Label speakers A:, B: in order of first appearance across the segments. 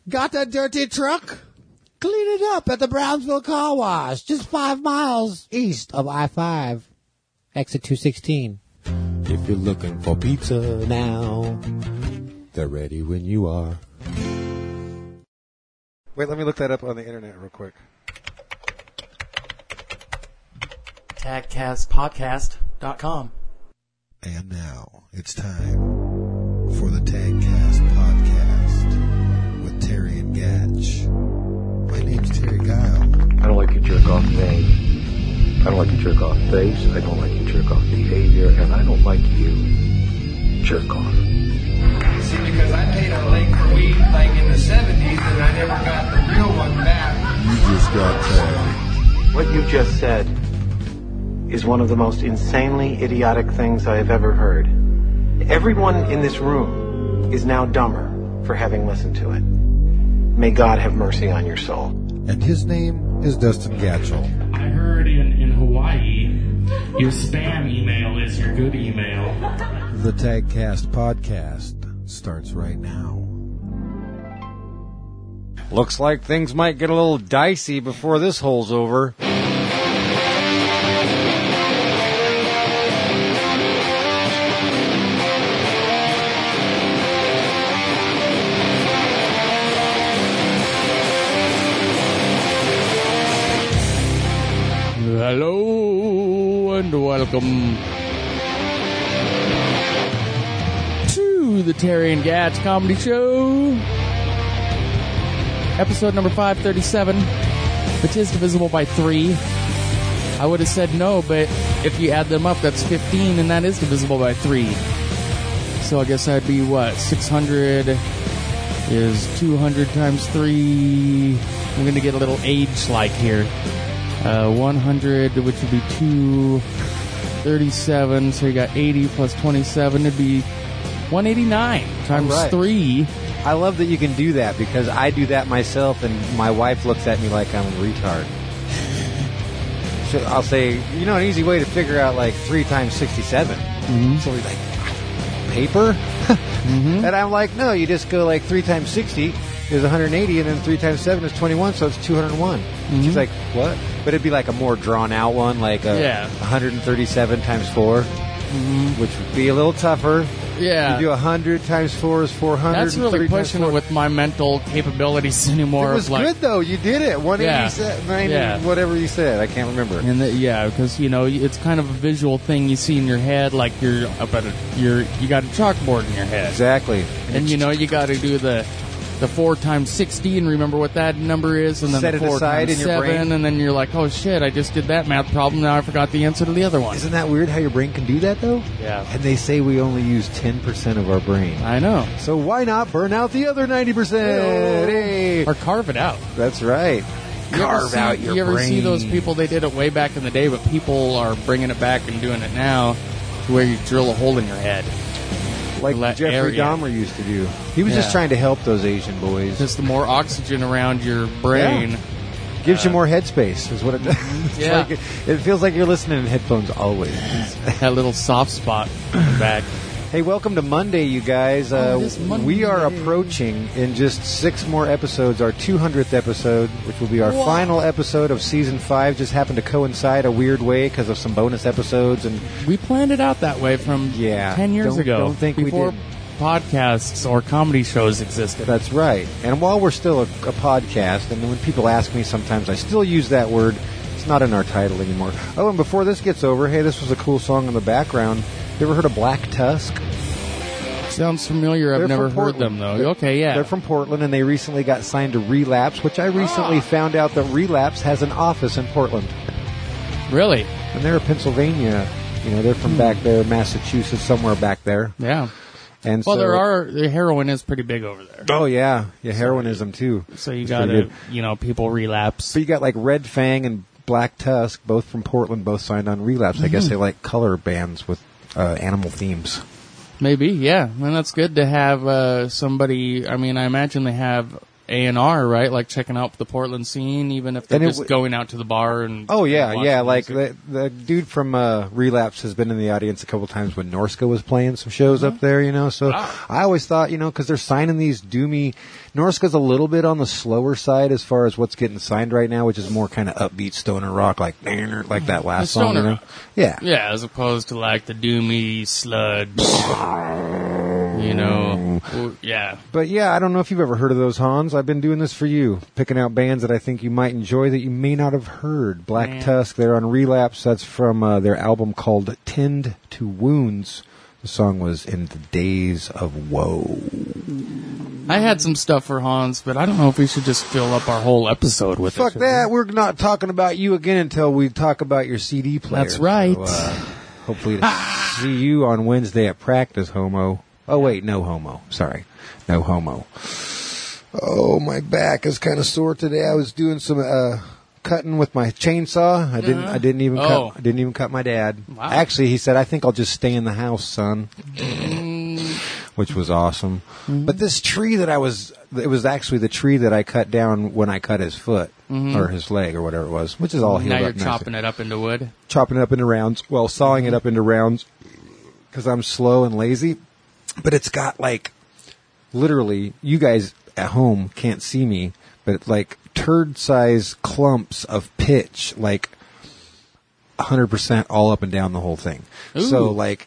A: Got a dirty truck? Clean it up at the Brownsville Car Wash, just 5 miles east of I-5, exit 216. If you're looking for pizza now, they're ready when you are.
B: Wait, let me look that up on the internet real quick.
C: TagCastPodcast.com.
D: And now it's time for the Tagcast Podcast with Terry and Gatch. My name's Terry Guile.
E: I don't like your jerk-off name. I don't like your jerk-off face. I don't like your jerk-off behavior. And I don't like you jerk-off.
F: See, because I paid a lake for weed like in the 70s and I never got the real one back.
D: You just got tagged.
E: What you just said is one of the most insanely idiotic things I have ever heard. Everyone in this room is now dumber for having listened to it. May God have mercy on your soul.
D: And his name is Dustin Gatchell.
G: I heard in Hawaii, your spam email is your good email.
D: The Tagcast Podcast starts right now.
A: Looks like things might get a little dicey before this hole's over.
C: Hello and welcome to the Terry and Gatch Comedy Show, episode number 537, which is divisible by 3. I would have said no, but if you add them up, that's 15, and that is divisible by 3. So I guess that'd be what? 600 is 200 times 3. I'm going to get a little age-like here. 100, which would be 237, so you got 80 plus 27, it'd be 189 times 3.
A: I love that you can do that because I do that myself and my wife looks at me like I'm a retard. So I'll say, you know, an easy way to figure out like 3 times 67. Mm-hmm. So we're like, paper? Mm-hmm. And I'm like, no, you just go like 3 times 60 is 180, and then 3 times 7 is 21, so it's 201. Mm-hmm. She's like, what? But it'd be like a more drawn-out one, like 137 times 4, which would be a little tougher.
C: Yeah.
A: You do 100 times 4 is 400.
C: That's really pushing it with my mental capabilities anymore.
A: It was good, though. You did it. 180, whatever you said. I can't remember.
C: And because, you know, it's kind of a visual thing you see in your head, like you're up at you got a chalkboard in your head.
A: Exactly.
C: And, you know, you got to do the 4 times 60 and remember what that number is, and then
A: set
C: the 4 times 7, and then you're like, oh shit, I just did that math problem, now I forgot the answer to the other one.
A: Isn't that weird how your brain can do that, though?
C: Yeah.
A: And they say we only use 10% of our brain.
C: I know.
A: So why not burn out the other 90%? Hey.
C: Or carve it out.
A: That's right. Carve out your brain.
C: You ever see those people, they did it way back in the day, but people are bringing it back and doing it now to where you drill a hole in your head.
A: Like Jeffrey Dahmer used to do. He was just trying to help those Asian boys.
C: Just the more oxygen around your brain.
A: Gives you more headspace, is what it does.
C: Yeah.
A: Like, it feels like you're listening in headphones always.
C: That little soft spot in the back.
A: Hey, welcome to Monday, you guys. We are approaching, in just 6 more episodes, our 200th episode, which will be our final episode of Season 5. Just happened to coincide a weird way because of some bonus episodes. And
C: we planned it out that way from 10 years ago.
A: Don't think
C: before
A: we did.
C: Podcasts or comedy shows existed.
A: That's right. And while we're still a podcast, and when people ask me sometimes, I still use that word. It's not in our title anymore. Oh, and before this gets over, hey, this was a cool song in the background. You ever heard of Black Tusk?
C: Sounds familiar. I've never heard them, though. Okay, yeah.
A: They're from Portland, and they recently got signed to Relapse, which I recently found out that Relapse has an office in Portland.
C: Really?
A: And they're Pennsylvania. You know, they're from back there, Massachusetts, somewhere back there.
C: Yeah.
A: And
C: well, the heroin is pretty big over there.
A: Oh, yeah. Yeah, heroinism, too.
C: So you got people relapse.
A: So you got, like, Red Fang and Black Tusk, both from Portland, both signed on Relapse. I guess they like color bands with animal themes.
C: Maybe, yeah. And that's good to have somebody. I mean, I imagine they have A&R, right? Like checking out the Portland scene, even if they're
A: And it
C: just
A: w-
C: going out to the bar and
A: Oh yeah,
C: watching
A: yeah. Like
C: music.
A: the dude from Relapse has been in the audience a couple times when Norska was playing some shows up there. You know, so
C: Wow.
A: I always thought, you know, because they're signing these doomy. Norska's a little bit on the slower side as far as what's getting signed right now, which is more kind of upbeat stoner rock, like that last
C: The
A: song.
C: stoner
A: You know?
C: rock.
A: Yeah.
C: Yeah, as opposed to like the doomy sludge. You know, yeah.
A: But yeah, I don't know if you've ever heard of those, Hans. I've been doing this for you, picking out bands that I think you might enjoy that you may not have heard. Black
C: Man.
A: Tusk, they're on Relapse. That's from their album called Tend to Wounds. The song was In the Days of Woe.
C: I had some stuff for Hans, but I don't know if we should just fill up our whole episode with
A: Fuck
C: it.
A: that. We're not talking about you again until we talk about your CD player.
C: That's right.
A: So, hopefully to see you on Wednesday at practice, homo. Oh, wait, no homo. Sorry. No homo. Oh, my back is kind of sore today. I was doing some cutting with my chainsaw. I didn't even cut my dad.
C: Wow.
A: Actually, he said, "I think I'll just stay in the house, son." Which was awesome. But this tree it was actually the tree that I cut down when I cut his foot or his leg or whatever it was, which is all healed
C: Now
A: up
C: you're
A: nicely.
C: chopping it up into wood.
A: Chopping it up into rounds, sawing it up into rounds because I'm slow and lazy. But it's got like, literally, you guys at home can't see me, but like turd-size clumps of pitch, like 100% all up and down the whole thing.
C: Ooh.
A: So like,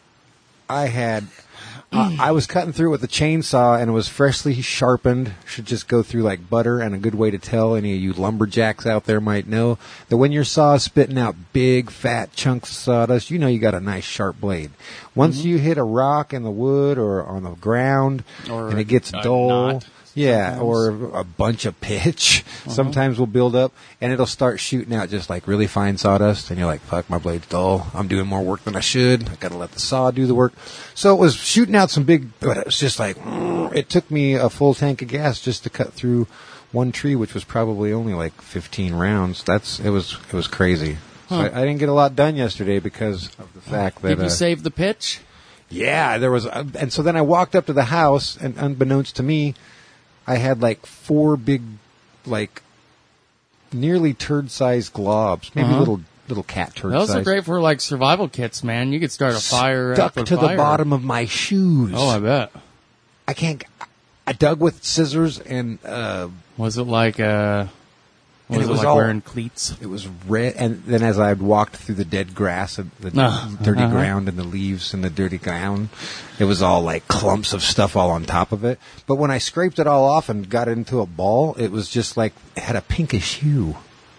A: I was cutting through it with a chainsaw and it was freshly sharpened. Should just go through like butter, and a good way to tell any of you lumberjacks out there might know that when your saw is spitting out big fat chunks of sawdust, you know you got a nice sharp blade. Once you hit a rock in the wood or on the ground
C: Or
A: and it gets
C: a
A: dull,
C: knot.
A: yeah,
C: sometimes.
A: or a bunch of pitch sometimes will build up and it'll start shooting out just like really fine sawdust, and you're like, fuck, my blade's dull. I'm doing more work than I should. I gotta let the saw do the work. So it was shooting out some big, but it was just like, it took me a full tank of gas just to cut through one tree, which was probably only like 15 rounds. It was crazy. So I didn't get a lot done yesterday because of the fact that
C: Did you save the pitch?
A: yeah, there was, and so then I walked up to the house, and unbeknownst to me, I had like 4 big, like nearly turd-sized globs, maybe little cat turd
C: Those
A: size.
C: are great for like survival kits, man. You could start a fire.
A: Stuck
C: up a
A: to
C: fire.
A: the bottom of my shoes.
C: Oh, I bet.
A: I can't. I dug with scissors, and
C: Was it like
A: And
C: was
A: it
C: it
A: was
C: like
A: all-
C: wearing cleats?
A: it was red. And then as I walked through the dead grass and the dirty ground and the leaves and the dirty ground, it was all like clumps of stuff all on top of it. But when I scraped it all off and got it into a ball, it was just like it had a pinkish hue,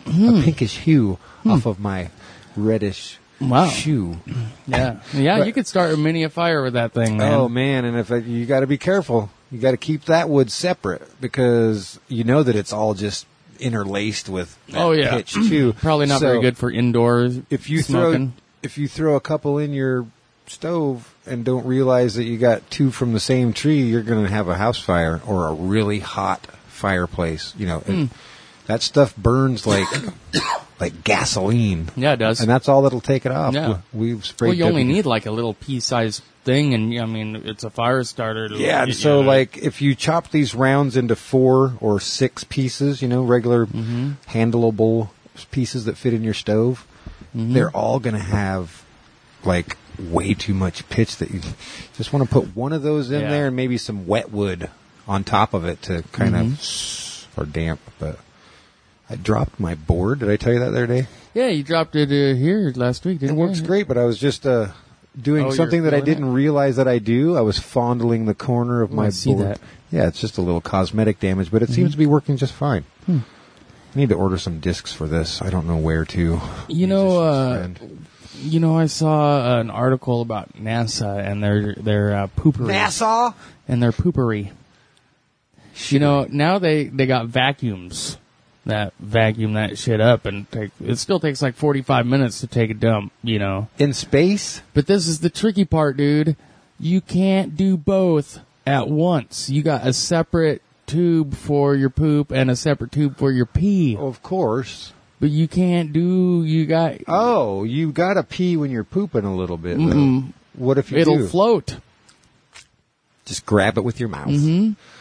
A: off of my reddish
C: Wow.
A: shoe.
C: Yeah,
A: But-
C: you could start a mini fire with that thing, man.
A: Oh man! And if you got to be careful, you got to keep that wood separate because you know that it's all just interlaced with that
C: Oh, yeah.
A: pitch too.
C: Probably not
A: So
C: very good for indoor
A: If you
C: smoking.
A: throw a couple in your stove and don't realize that you got 2 from the same tree, you're going to have a house fire or a really hot fireplace. You know, that stuff burns like like gasoline.
C: Yeah, it does.
A: And that's all that'll take it off.
C: Yeah.
A: We've sprayed.
C: Well, you only
A: WD
C: need like a little pea-sized thing, and I mean, it's a fire starter. To
A: Yeah, and
C: get
A: so
C: you-
A: like if you chop these rounds into 4 or 6 pieces, you know, regular handleable pieces that fit in your stove, they're all going to have like way too much pitch that you just want to put one of those in
C: Yeah.
A: there and maybe some wet wood on top of it to kind of or damp. But I dropped my board. Did I tell you that the other day?
C: yeah, you dropped it here last week,
A: It
C: didn't you?
A: works great, but I was just doing
C: Oh,
A: something
C: you're
A: that I
C: feeling
A: didn't realize that I do. I was fondling the corner of
C: Oh,
A: my
C: I see
A: board.
C: that.
A: Yeah, it's just a little cosmetic damage, but it seems to be working just fine. I need to order some discs for this. I don't know where to.
C: You know,
A: Musician's friend.
C: You know, I saw an article about NASA and their poopery.
A: NASA?
C: And their poopery. You know, now they got vacuums that vacuum that shit up, and it still takes like 45 minutes to take a dump, you know.
A: In space?
C: But this is the tricky part, dude. You can't do both at once. You got a separate tube for your poop and a separate tube for your pee.
A: Of course.
C: But you can't do,
A: Oh, you gotta pee when you're pooping a little bit, though. What if you
C: it'll
A: do?
C: float.
A: Just grab it with your mouth.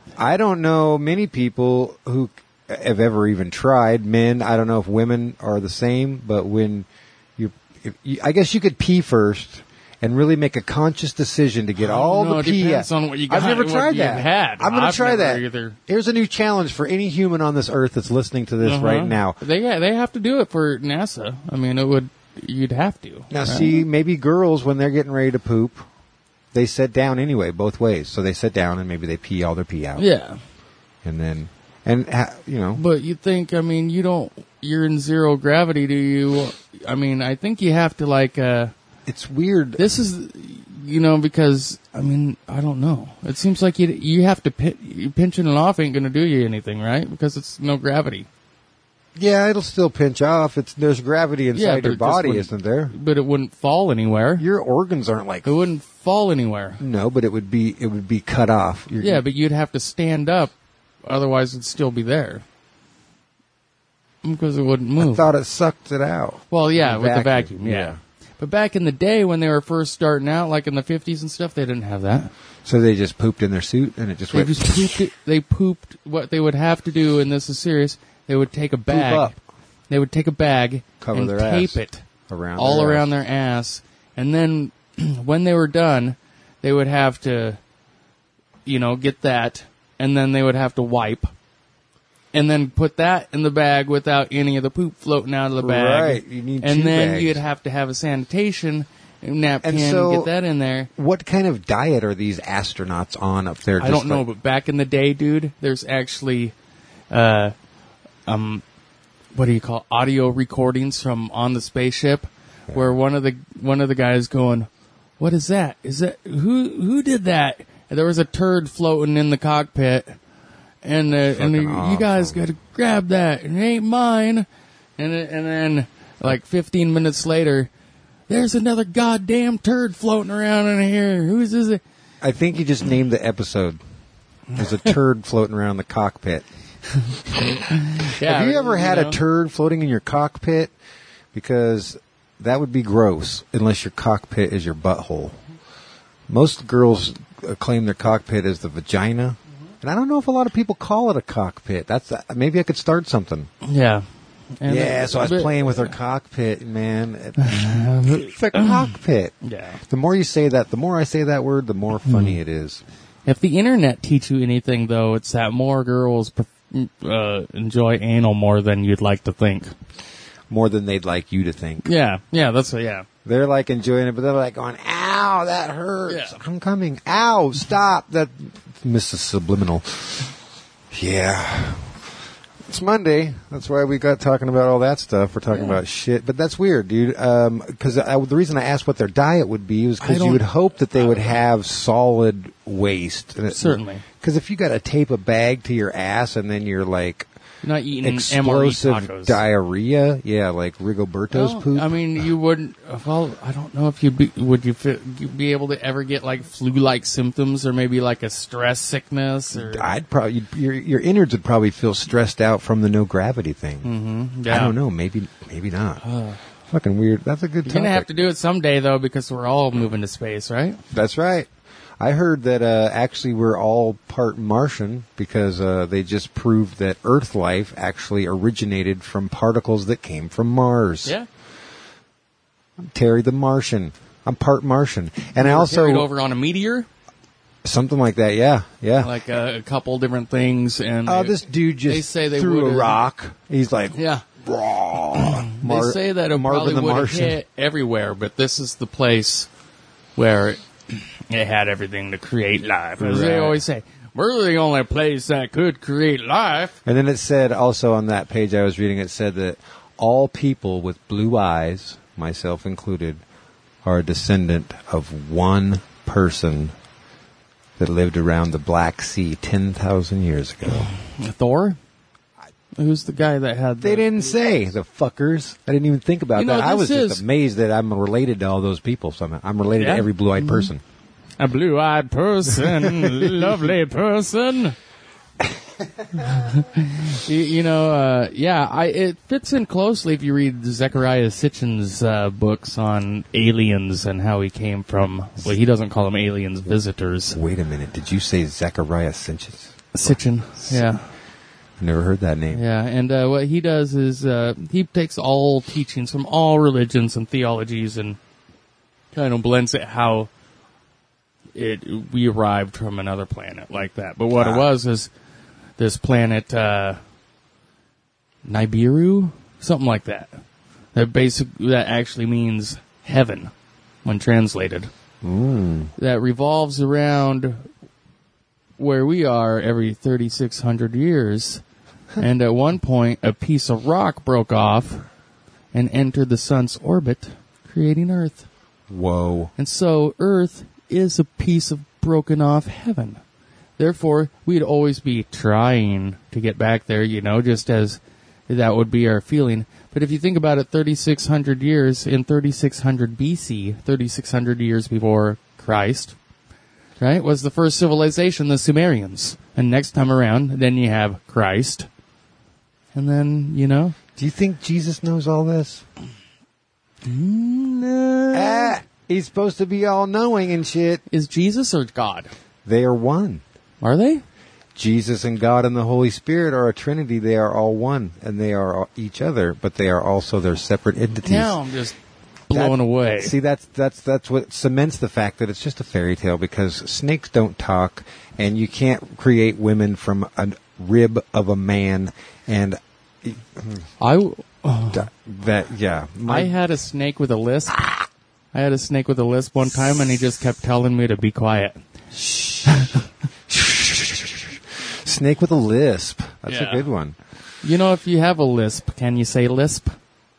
A: I don't know many people who have ever even tried. Men, I don't know if women are the same, but when I guess you could pee first and really make a conscious decision to get all the pee.
C: Depends on what you got.
A: I've never
C: what
A: tried
C: you've
A: that.
C: Had.
A: I'm going to try that.
C: Either.
A: Here's a new challenge for any human on this earth that's listening to this right now.
C: They have to do it for NASA. I mean, you'd have to.
A: Now, see, maybe girls, when they're getting ready to poop, they sit down anyway, both ways. So they sit down and maybe they pee all their pee out.
C: Yeah.
A: And then,
C: But you think, I mean, you're in zero gravity, do you? I mean, I think you have to,
A: it's weird.
C: This is, because, I mean, I don't know. It seems like you have to, pinching it off ain't going to do you anything, right? Because it's no gravity.
A: Yeah, it'll still pinch off. There's gravity inside your body, isn't there?
C: But it wouldn't fall anywhere.
A: Your organs aren't like...
C: It wouldn't fall anywhere.
A: No, but it would be cut off.
C: But you'd have to stand up. Otherwise, it'd still be there. Because it wouldn't move.
A: I thought it sucked it out.
C: Well, yeah, with the vacuum, yeah. But back in the day when they were first starting out, like in the 50s and stuff, they didn't have that.
A: So they just pooped in their suit and it just went...
C: They pooped. What they would have to do, and this is serious, they would take a bag.
A: Poop up.
C: They would take a bag
A: Cover
C: and
A: their
C: tape
A: ass.
C: it
A: Around
C: around their ass. And then when they were done, they would have to, get that, and then they would have to wipe. And then put that in the bag without any of the poop floating out of the bag.
A: Right, you need
C: and
A: two
C: then
A: bags.
C: you'd have to have a sanitation napkin
A: And so,
C: get that in there.
A: What kind of diet are these astronauts on up there?
C: I don't know, but back in the day, dude, there's actually, what do you call audio recordings from on the spaceship, where one of the guys going, "What is that? Is that who did that?" And there was a turd floating in the cockpit, and you guys got to grab that. It ain't mine. And then like 15 minutes later, there's another goddamn turd floating around in here. Who's this?
A: I think you just named the episode. There's a turd floating around the cockpit. Have you ever had a turd floating in your cockpit? Because that would be gross, unless your cockpit is your butthole. Most girls claim their cockpit as the vagina. And I don't know if a lot of people call it a cockpit. Maybe I could start something.
C: Yeah.
A: So I was playing with her cockpit, man. It's a cockpit.
C: Yeah.
A: The more you say that, the more I say that word, the more funny it is.
C: If the internet teach you anything, though, it's that more girls enjoy anal more than you'd like to think.
A: More than they'd like you to think.
C: Yeah, yeah.
A: They're like enjoying it, but they're like going, "Ow, that hurts.
C: Yeah.
A: I'm coming. Ow, stop." That Mrs. Subliminal. Yeah. It's Monday. That's why we got talking about all that stuff. We're talking about shit. But that's weird, dude. Because the reason I asked what their diet would be was because you would hope that they would have solid waste.
C: Certainly.
A: Because if you got to tape a bag to your ass and then you're like...
C: You're not eating
A: explosive
C: MRE tacos.
A: Diarrhea, like Rigoberto's poop.
C: I mean, you wouldn't. Well, I don't know if you'd be able to ever get like flu-like symptoms, or maybe like a stress sickness. Or
A: I'd probably your innards would probably feel stressed out from the no gravity thing.
C: Mm-hmm. Yeah.
A: I don't know. Maybe not. Fucking weird. That's a good topic.
C: You're gonna have to do it someday though, because we're all moving to space, right?
A: That's right. I heard that actually we're all part Martian because they just proved that Earth life actually originated from particles that came from Mars.
C: Yeah.
A: I'm Terry the Martian. I'm part Martian. And I also...
C: carried over on a meteor?
A: Something like that, yeah.
C: Like a couple different things. And
A: this dude just threw a rock. He's like...
C: Yeah.
A: They
C: say that it probably would have hit everywhere, but this is the place where... It had everything to create life. As they always say, we're the only place that could create life.
A: And then it said, also on that page I was reading, it said that all people with blue eyes, myself included, are a descendant of one person that lived around the Black Sea 10,000 years ago.
C: Thor? Who's the guy that had...
A: They didn't say, the fuckers. I didn't even think about that. I was just amazed that I'm related to all those people somehow. I'm related to every blue-eyed person.
C: A blue-eyed person, lovely person. It fits in closely if you read Zecharia Sitchin's books on aliens and how he came from... Well, he doesn't call them aliens, visitors.
A: Wait a minute. Did you say Zecharia Sitchin?
C: Sitchin. Yeah.
A: I've never heard that name.
C: Yeah, and what he does is he takes all teachings from all religions and theologies and kind of blends it how we arrived from another planet like that. But what it was is this planet Nibiru, something like that. That actually means heaven when translated. That revolves around where we are every 3,600 years. And at one point, a piece of rock broke off and entered the sun's orbit, creating Earth.
A: Whoa.
C: And so Earth is a piece of broken off heaven. Therefore, we'd always be trying to get back there, just as that would be our feeling. But if you think about it, 3,600 years, in 3,600 BC, 3,600 years before Christ, right, was the first civilization, the Sumerians. And next time around, then you have Christ. And then,
A: Do you think Jesus knows all this?
C: No.
A: He's supposed to be all-knowing and shit.
C: Is Jesus or God?
A: They are one.
C: Are they?
A: Jesus and God and the Holy Spirit are a trinity. They are all one, and they are each other, but they are also their separate entities.
C: Now I'm just blown away.
A: See, that's what cements the fact that it's just a fairy tale, because snakes don't talk, and you can't create women from a rib of a man, and
C: I had a snake with a lisp. I had a snake with a lisp one time, and he just kept telling me to be quiet.
A: Snake with a lisp. That's
C: Yeah.
A: a good one.
C: If you have a lisp, can you say lisp?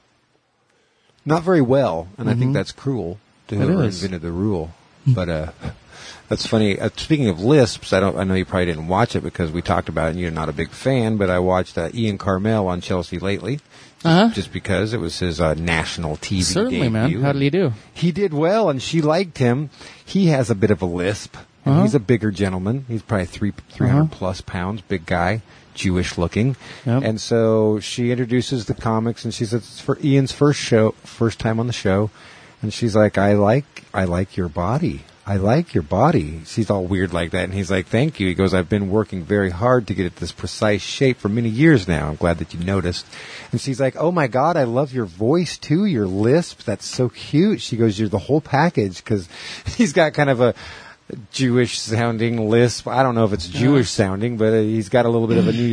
A: Not very well, and I think that's cruel to whoever
C: is.
A: invented the rule. But that's funny. Speaking of lisps, I know you probably didn't watch it because we talked about it, and you're not a big fan. But I watched Ian Carmel on Chelsea lately, just because it was his national TV
C: Certainly,
A: debut.
C: man. How did he do?
A: He did well, and she liked him. He has a bit of a lisp. And he's a bigger gentleman. He's probably 300 plus pounds, big guy, Jewish looking.
C: Yep.
A: And so she introduces the comics, and she says it's for Ian's first time on the show. And she's like, I like your body. I like your body. She's all weird like that. And he's like, thank you. He goes, I've been working very hard to get it this precise shape for many years now. I'm glad that you noticed. And she's like, oh my God, I love your voice too, your lisp. That's so cute. She goes, you're the whole package, because he's got kind of a Jewish sounding lisp. I don't know if it's Jewish sounding, but he's got a little bit of a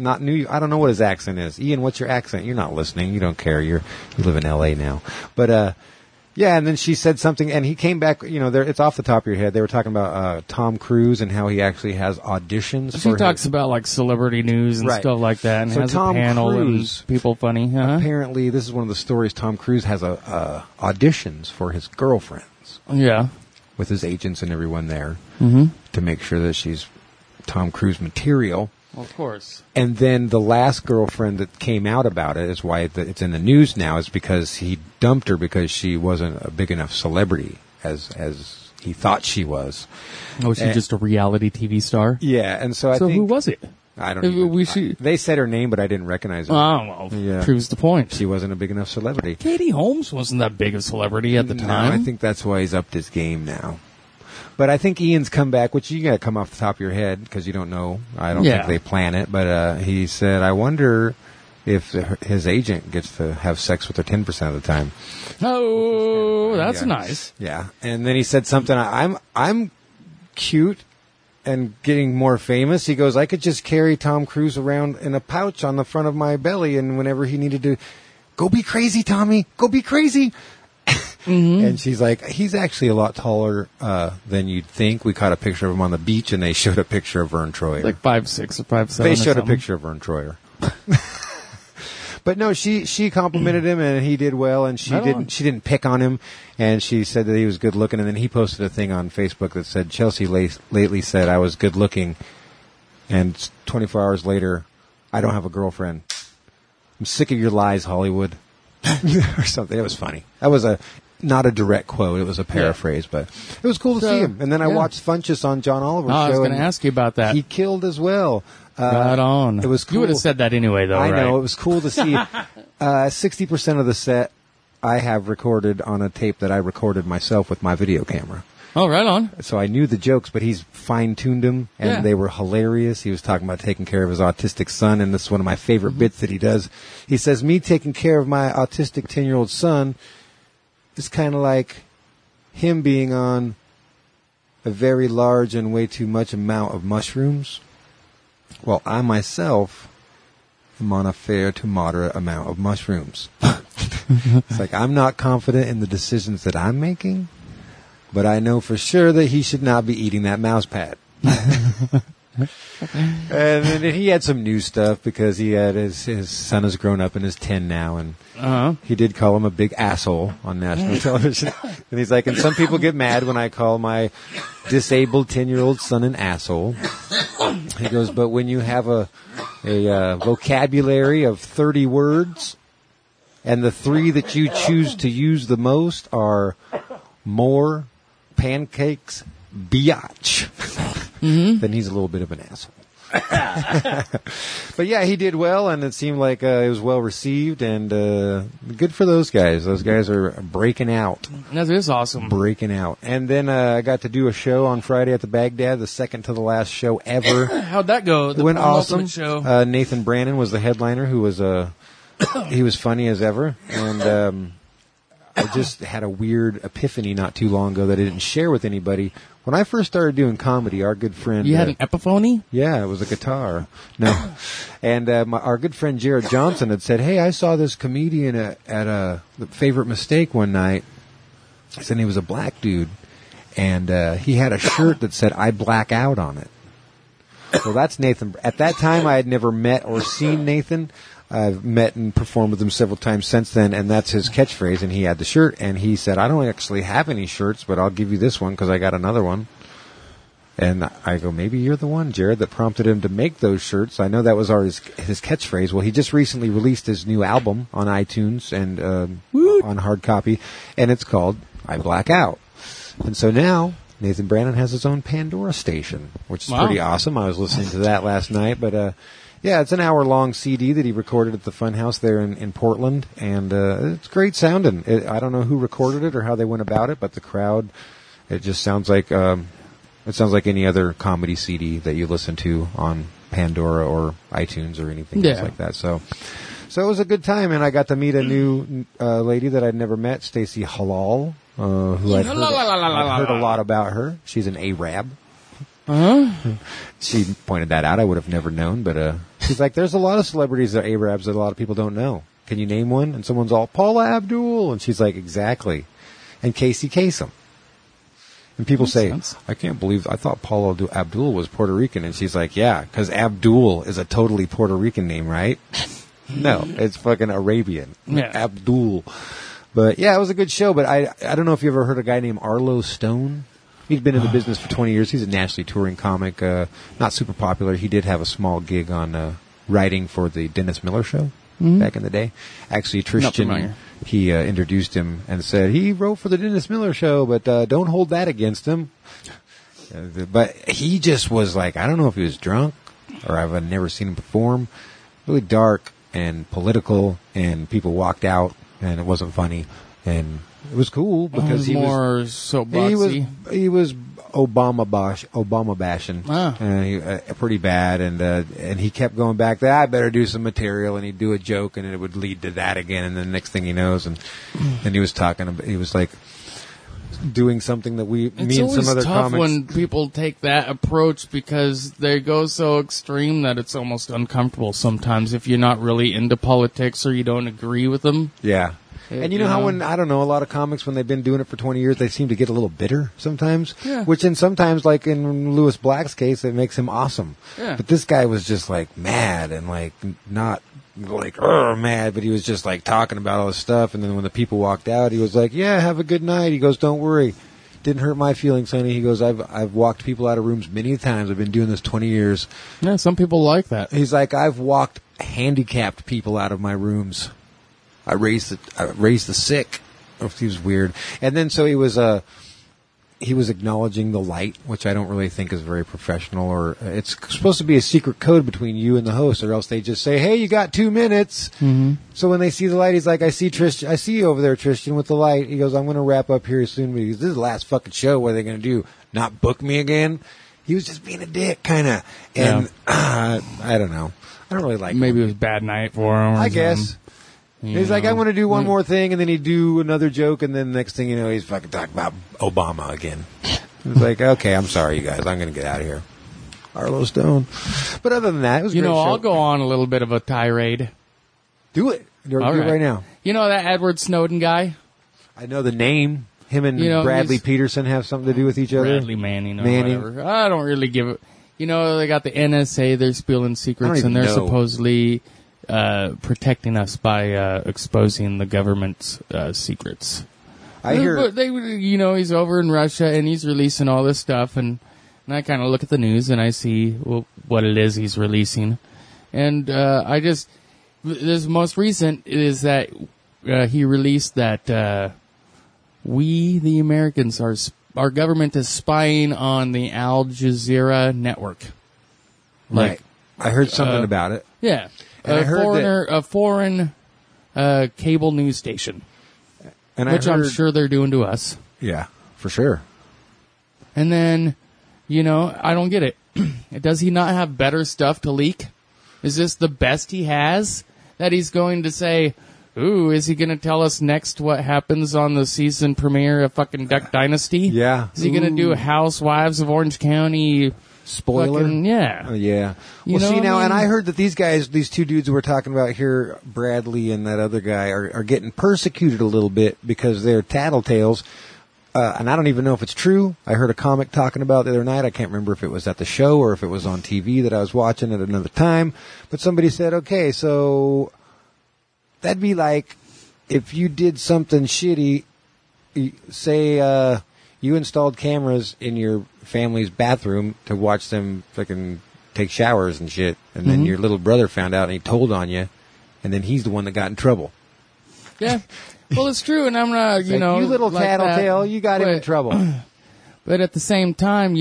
A: I don't know what his accent is. Ian, what's your accent? You're not listening. You don't care. You live in LA now. But, yeah, and then she said something, and he came back, it's off the top of your head. They were talking about Tom Cruise and how he actually has auditions.
C: She talks about like celebrity news and stuff like that, and
A: So
C: has
A: Tom
C: a panel
A: Cruise,
C: and people funny.
A: Apparently, this is one of the stories. Tom Cruise has auditions for his girlfriends
C: Yeah.
A: with his agents and everyone there to make sure that she's Tom Cruise material.
C: Of course.
A: And then the last girlfriend that came out about it is why it's in the news now, is because he dumped her because she wasn't a big enough celebrity as he thought she was.
C: Was she just a reality TV star?
A: Yeah, and so I
C: So
A: think...
C: who was it?
A: I don't know.
C: should...
A: They said her name, but I didn't recognize her.
C: Oh, well, proves the point.
A: She wasn't a big enough celebrity.
C: Katie Holmes wasn't that big a celebrity at the time.
A: No, I think that's why he's upped his game now. But I think Ian's come back, which you got to come off the top of your head because you don't know. I don't think they plan it. But he said, I wonder if his agent gets to have sex with her 10% of the time.
C: Oh, that's nice.
A: Yeah. And then he said something, I'm cute and getting more famous. He goes, I could just carry Tom Cruise around in a pouch on the front of my belly, and whenever he needed to, go be crazy, Tommy, go be crazy. And she's like, he's actually a lot taller than you'd think. We caught a picture of him on the beach, and they showed a picture of Vern Troyer.
C: Like 5'6" or 5'7".
A: They showed a picture of Vern Troyer. But no, she complimented him, and he did well, and she didn't pick on him, and she said that he was good looking, and then he posted a thing on Facebook that said, Chelsea lately said I was good looking, and 24 hours later, I don't have a girlfriend. I'm sick of your lies, Hollywood. Or something. It was funny. That was not a direct quote. It was a paraphrase, but it was cool to see him. And then I watched Funchess on John Oliver's show.
C: I was going to ask you about that.
A: He killed as well.
C: Right on.
A: It was cool.
C: You would have said that anyway, though,
A: I
C: right?
A: know. It was cool to see. 60% of the set I have recorded on a tape that I recorded myself with my video camera.
C: Oh, right on.
A: So I knew the jokes, but he's fine-tuned them, and
C: Yeah.
A: they were hilarious. He was talking about taking care of his autistic son, and this is one of my favorite bits that he does. He says, me taking care of my autistic 10-year-old son is kind of like him being on a very large and way too much amount of mushrooms. Well, I myself am on a fair to moderate amount of mushrooms. It's like, I'm not confident in the decisions that I'm making, but I know for sure that he should not be eating that mouse pad. And then he had some new stuff because he had his son has grown up and is 10 now, and he did call him a big asshole on national television. And he's like, and some people get mad when I call my disabled 10-year-old son an asshole. He goes, but when you have a vocabulary of 30 words, and the 3 that you choose to use the most are more, pancakes, biatch, then he's a little bit of an asshole. But yeah, he did well, and it seemed like it was well received, and good for those guys. Those guys are breaking out.
C: That is awesome.
A: Breaking out. And then I got to do a show on Friday at the Baghdad, the second to the last show ever.
C: How'd that go?
A: It went awesome.
C: Ultimate show.
A: Nathan Brannon was the headliner, who was he was funny as ever, and I just had a weird epiphany not too long ago that I didn't share with anybody. When I first started doing comedy, our good friend...
C: You had an epiphany?
A: Yeah, it was a guitar. No. And our good friend Jared Johnson had said, hey, I saw this comedian at the Favorite Mistake one night. He said he was a black dude, and he had a shirt that said, I black out on it. Well, that's Nathan. At that time, I had never met or seen Nathan. I've met and performed with him several times since then, and that's his catchphrase, and he had the shirt, and he said, I don't actually have any shirts, but I'll give you this one because I got another one. And I go, maybe you're the one, Jared, that prompted him to make those shirts. I know that was his catchphrase. Well, he just recently released his new album on iTunes and on hard copy, and it's called I Black Out. And so now Nathan Brannon has his own Pandora station, which is pretty awesome. I was listening to that last night, but yeah, it's an hour-long CD that he recorded at the Funhouse there in Portland, and it's great sounding. I don't know who recorded it or how they went about it, but the crowd, it just sounds like any other comedy CD that you listen to on Pandora or iTunes or anything else like that. So it was a good time, and I got to meet a new lady that I'd never met, Stacey Halal, who I've heard a lot about her. She's an Arab. She pointed that out. I would have never known, but she's like, there's a lot of celebrities that are Arabs that a lot of people don't know. Can you name one? And someone's all, Paula Abdul. And she's like, exactly. And Casey Kasem. And people say, I can't believe, I thought Paula Abdul was Puerto Rican. And she's like, yeah, because Abdul is a totally Puerto Rican name, right? No, it's fucking Arabian.
C: Yeah.
A: Abdul. But yeah, it was a good show. But I don't know if you ever heard a guy named Arlo Stone. He's been in the business for 20 years. He's a nationally touring comic, not super popular. He did have a small gig on writing for the Dennis Miller Show back in the day. Actually, Tristan, he introduced him and said, he wrote for the Dennis Miller Show, but don't hold that against him. But he just was like, I don't know if he was drunk or I've never seen him perform. Really dark and political, and people walked out, and it wasn't funny. And it was cool because he was Obama bashing, pretty bad, and he kept going back. I better do some material, and he'd do a joke, and it would lead to that again, and then the next thing he knows, and he was talking. He was like doing something that me and some other
C: it's tough
A: comics.
C: when people take that approach because they go so extreme that it's almost uncomfortable sometimes if you're not really into politics or you don't agree with them.
A: Yeah. And you know how when, I don't know, a lot of comics, when they've been doing it for 20 years, they seem to get a little bitter sometimes.
C: Yeah.
A: Which sometimes, like in Lewis Black's case, it makes him awesome.
C: Yeah.
A: But this guy was just like mad and like not like mad, but he was just like talking about all this stuff. And then when the people walked out, he was like, yeah, have a good night. He goes, don't worry. Didn't hurt my feelings, honey. He goes, I've walked people out of rooms many times. I've been doing this 20 years.
C: Yeah, some people like that.
A: He's like, I've walked handicapped people out of my rooms. I raised the sick. He was weird. And then so he was he was acknowledging the light, which I don't really think is very professional, or it's supposed to be a secret code between you and the host, or else they just say, hey, you got 2 minutes.
C: Mm-hmm.
A: So when they see the light, he's like, I see you over there, Tristan, with the light. He goes, I'm going to wrap up here soon. Because this is the last fucking show. What are they going to do? Not book me again? He was just being a dick, kind of. And I don't know. I don't really like
C: Maybe
A: him.
C: it was a bad night for him. Or
A: I guess.
C: something.
A: He's like, I want to do one more thing, and then he'd do another joke, and then next thing you know, he's fucking talking about Obama again. It's like, okay, I'm sorry, you guys. I'm going to get out of here. Arlo Stone. But other than that, it was a great show.
C: I'll go on a little bit of a tirade.
A: Do it. Do it right now.
C: You know that Edward Snowden guy?
A: I know the name. Him and
C: You know,
A: Bradley
C: he's-
A: Peterson have something to do with each other.
C: Bradley Manning or
A: Manning.
C: whatever. I don't really give it. You know, they got the NSA, they're spilling secrets,
A: even
C: and they're
A: know.
C: supposedly protecting us by exposing the government's secrets.
A: I hear.
C: But they, he's over in Russia, and he's releasing all this stuff, and I kind of look at the news, and I see what it is he's releasing. And this most recent is that he released that we, the Americans, our government is spying on the Al Jazeera network.
A: Right. I heard something about it.
C: Yeah.
A: And I heard
C: a foreign cable news station,
A: And
C: which
A: I heard,
C: I'm sure they're doing to us.
A: Yeah, for sure.
C: And then, I don't get it. Does he not have better stuff to leak? Is this the best he has that he's going to say, ooh, is he going to tell us next what happens on the season premiere of fucking Duck Dynasty?
A: Yeah.
C: Is he going to do Housewives of Orange County?
A: Spoiler?
C: Fucking, yeah.
A: Yeah.
C: You
A: Well,
C: know
A: see, now,
C: what I
A: and
C: mean?
A: I heard that these two dudes we're talking about here, Bradley and that other guy, are getting persecuted a little bit because they're tattletales. And I don't even know if it's true. I heard a comic talking about it the other night. I can't remember if it was at the show or if it was on TV that I was watching at another time. But somebody said, okay, so that'd be like if you did something shitty, say you installed cameras in your family's bathroom to watch them fucking take showers and shit, and then your little brother found out and he told on you, and then he's the one that got in trouble.
C: Yeah. Well, it's true, and I'm not,
A: Like, you little
C: like
A: tattletale,
C: that.
A: you got him in trouble.
C: But at the same time,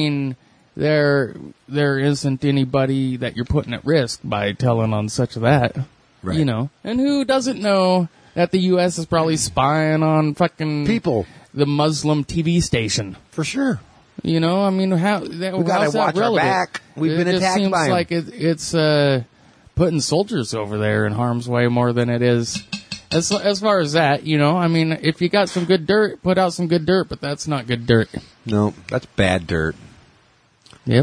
C: there isn't anybody that you're putting at risk by telling on such of that.
A: Right.
C: And who doesn't know that the U.S. is probably spying on fucking
A: People.
C: the Muslim TV station?
A: For sure.
C: How we
A: We gotta watch our back. We've been
C: it just
A: attacked
C: seems
A: by 'em.
C: like it's putting soldiers over there in harm's way more than it is. As far as that, if you got some good dirt, put out some good dirt, but that's not good dirt.
A: No, that's bad dirt.
C: Yep.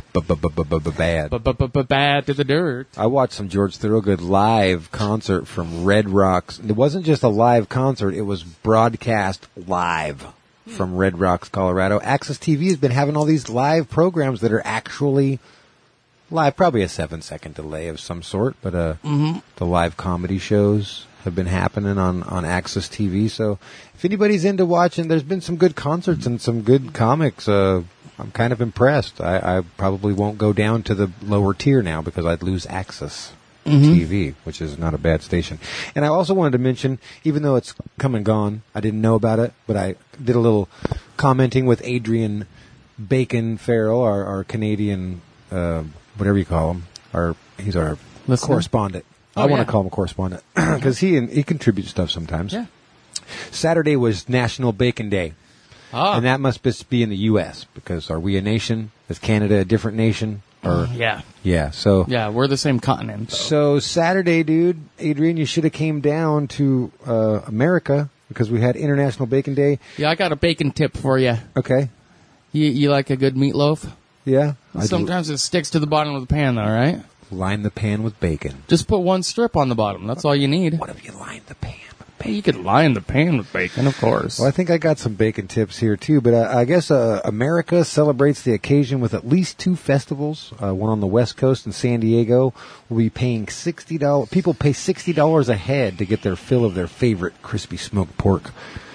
A: Bad.
C: But bad to the dirt.
A: I watched some George Thorogood live concert from Red Rocks. It wasn't just a live concert, it was broadcast live from Red Rocks, Colorado. Access TV has been having all these live programs that are actually live, probably a 7-second delay of some sort, but the live comedy shows have been happening on Access TV. So if anybody's into watching, there's been some good concerts and some good comics. I'm kind of impressed. I probably won't go down to the lower tier now because I'd lose Access TV, which is not a bad station. And I also wanted to mention, even though it's come and gone, I didn't know about it, but I did a little commenting with Adrian Bacon Farrell, our Canadian, whatever you call him. He's our
C: Listener?
A: correspondent.
C: Oh,
A: I want
C: yeah.
A: to call him a correspondent because he contributes stuff sometimes.
C: Yeah.
A: Saturday was National Bacon Day.
C: Ah.
A: And that must be in the U.S. because are we a nation? Is Canada a different nation? Or
C: Yeah.
A: So
C: Yeah, we're the same continent. though.
A: so Saturday, dude, Adrian, you should have came down to America because we had International Bacon Day.
C: Yeah, I got a bacon tip for you.
A: Okay,
C: You like a good meatloaf?
A: yeah.
C: Sometimes it sticks to the bottom of the pan, though, right?
A: Line the pan with bacon.
C: Just put one strip on the bottom. That's all you need.
A: What if you lined the pan with bacon?
C: You could line the pan with bacon, of course.
A: Well, I think I got some bacon tips here too, but I guess America celebrates the occasion with at least 2 festivals. One on the West Coast in San Diego will be paying $60. People pay $60 a head to get their fill of their favorite crispy smoked pork.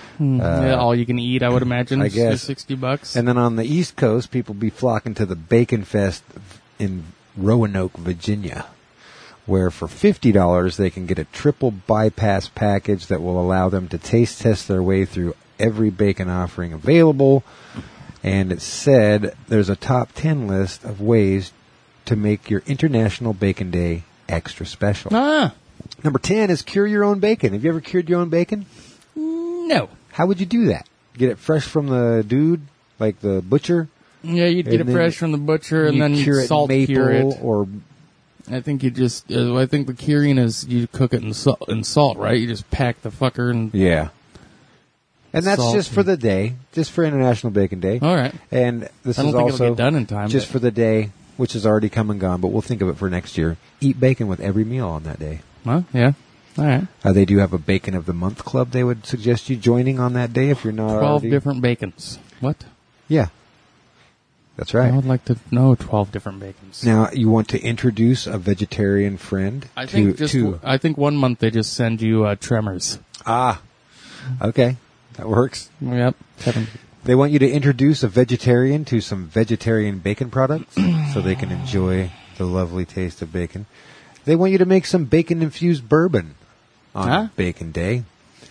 C: Yeah, all you can eat, I would imagine.
A: I
C: is
A: guess.
C: $60.
A: And then on the East Coast, people be flocking to the Bacon Fest in Roanoke, Virginia, where for $50 they can get a triple bypass package that will allow them to taste test their way through every bacon offering available. And it said there's a top 10 list of ways to make your International Bacon Day extra special.
C: Ah,
A: Number 10 is cure your own bacon. Have you ever cured your own bacon?
C: no.
A: How would you do that? Get it fresh from the dude, like the butcher?
C: Yeah, you'd get it
A: And then
C: fresh from the butcher, and then
A: cure
C: you'd
A: it
C: salt
A: maple
C: cure it.
A: or
C: I think you just. I think the curing is you cook it in salt, right? You just pack the fucker and.
A: yeah. And that's
C: Salt
A: just for the day, just for International Bacon Day.
C: All right.
A: And this
C: I don't
A: is
C: think
A: also
C: it'll get done in time.
A: just
C: but-
A: for the day, which is already come and gone, but we'll think of it for next year. Eat bacon with every meal on that day.
C: Well, yeah. All right.
A: They do have a Bacon of the Month club they would suggest you joining on that day if you're not
C: 12
A: already.
C: different bacons. What?
A: Yeah. That's
C: I
A: right.
C: would like to know 12 different bacons.
A: Now, you want to introduce a vegetarian friend
C: I think
A: to...
C: I think 1 month they just send you Tremors.
A: Ah, okay. That works.
C: Yep.
A: They want you to introduce a vegetarian to some vegetarian bacon products so they can enjoy the lovely taste of bacon. They want you to make some bacon-infused bourbon on Bacon Day.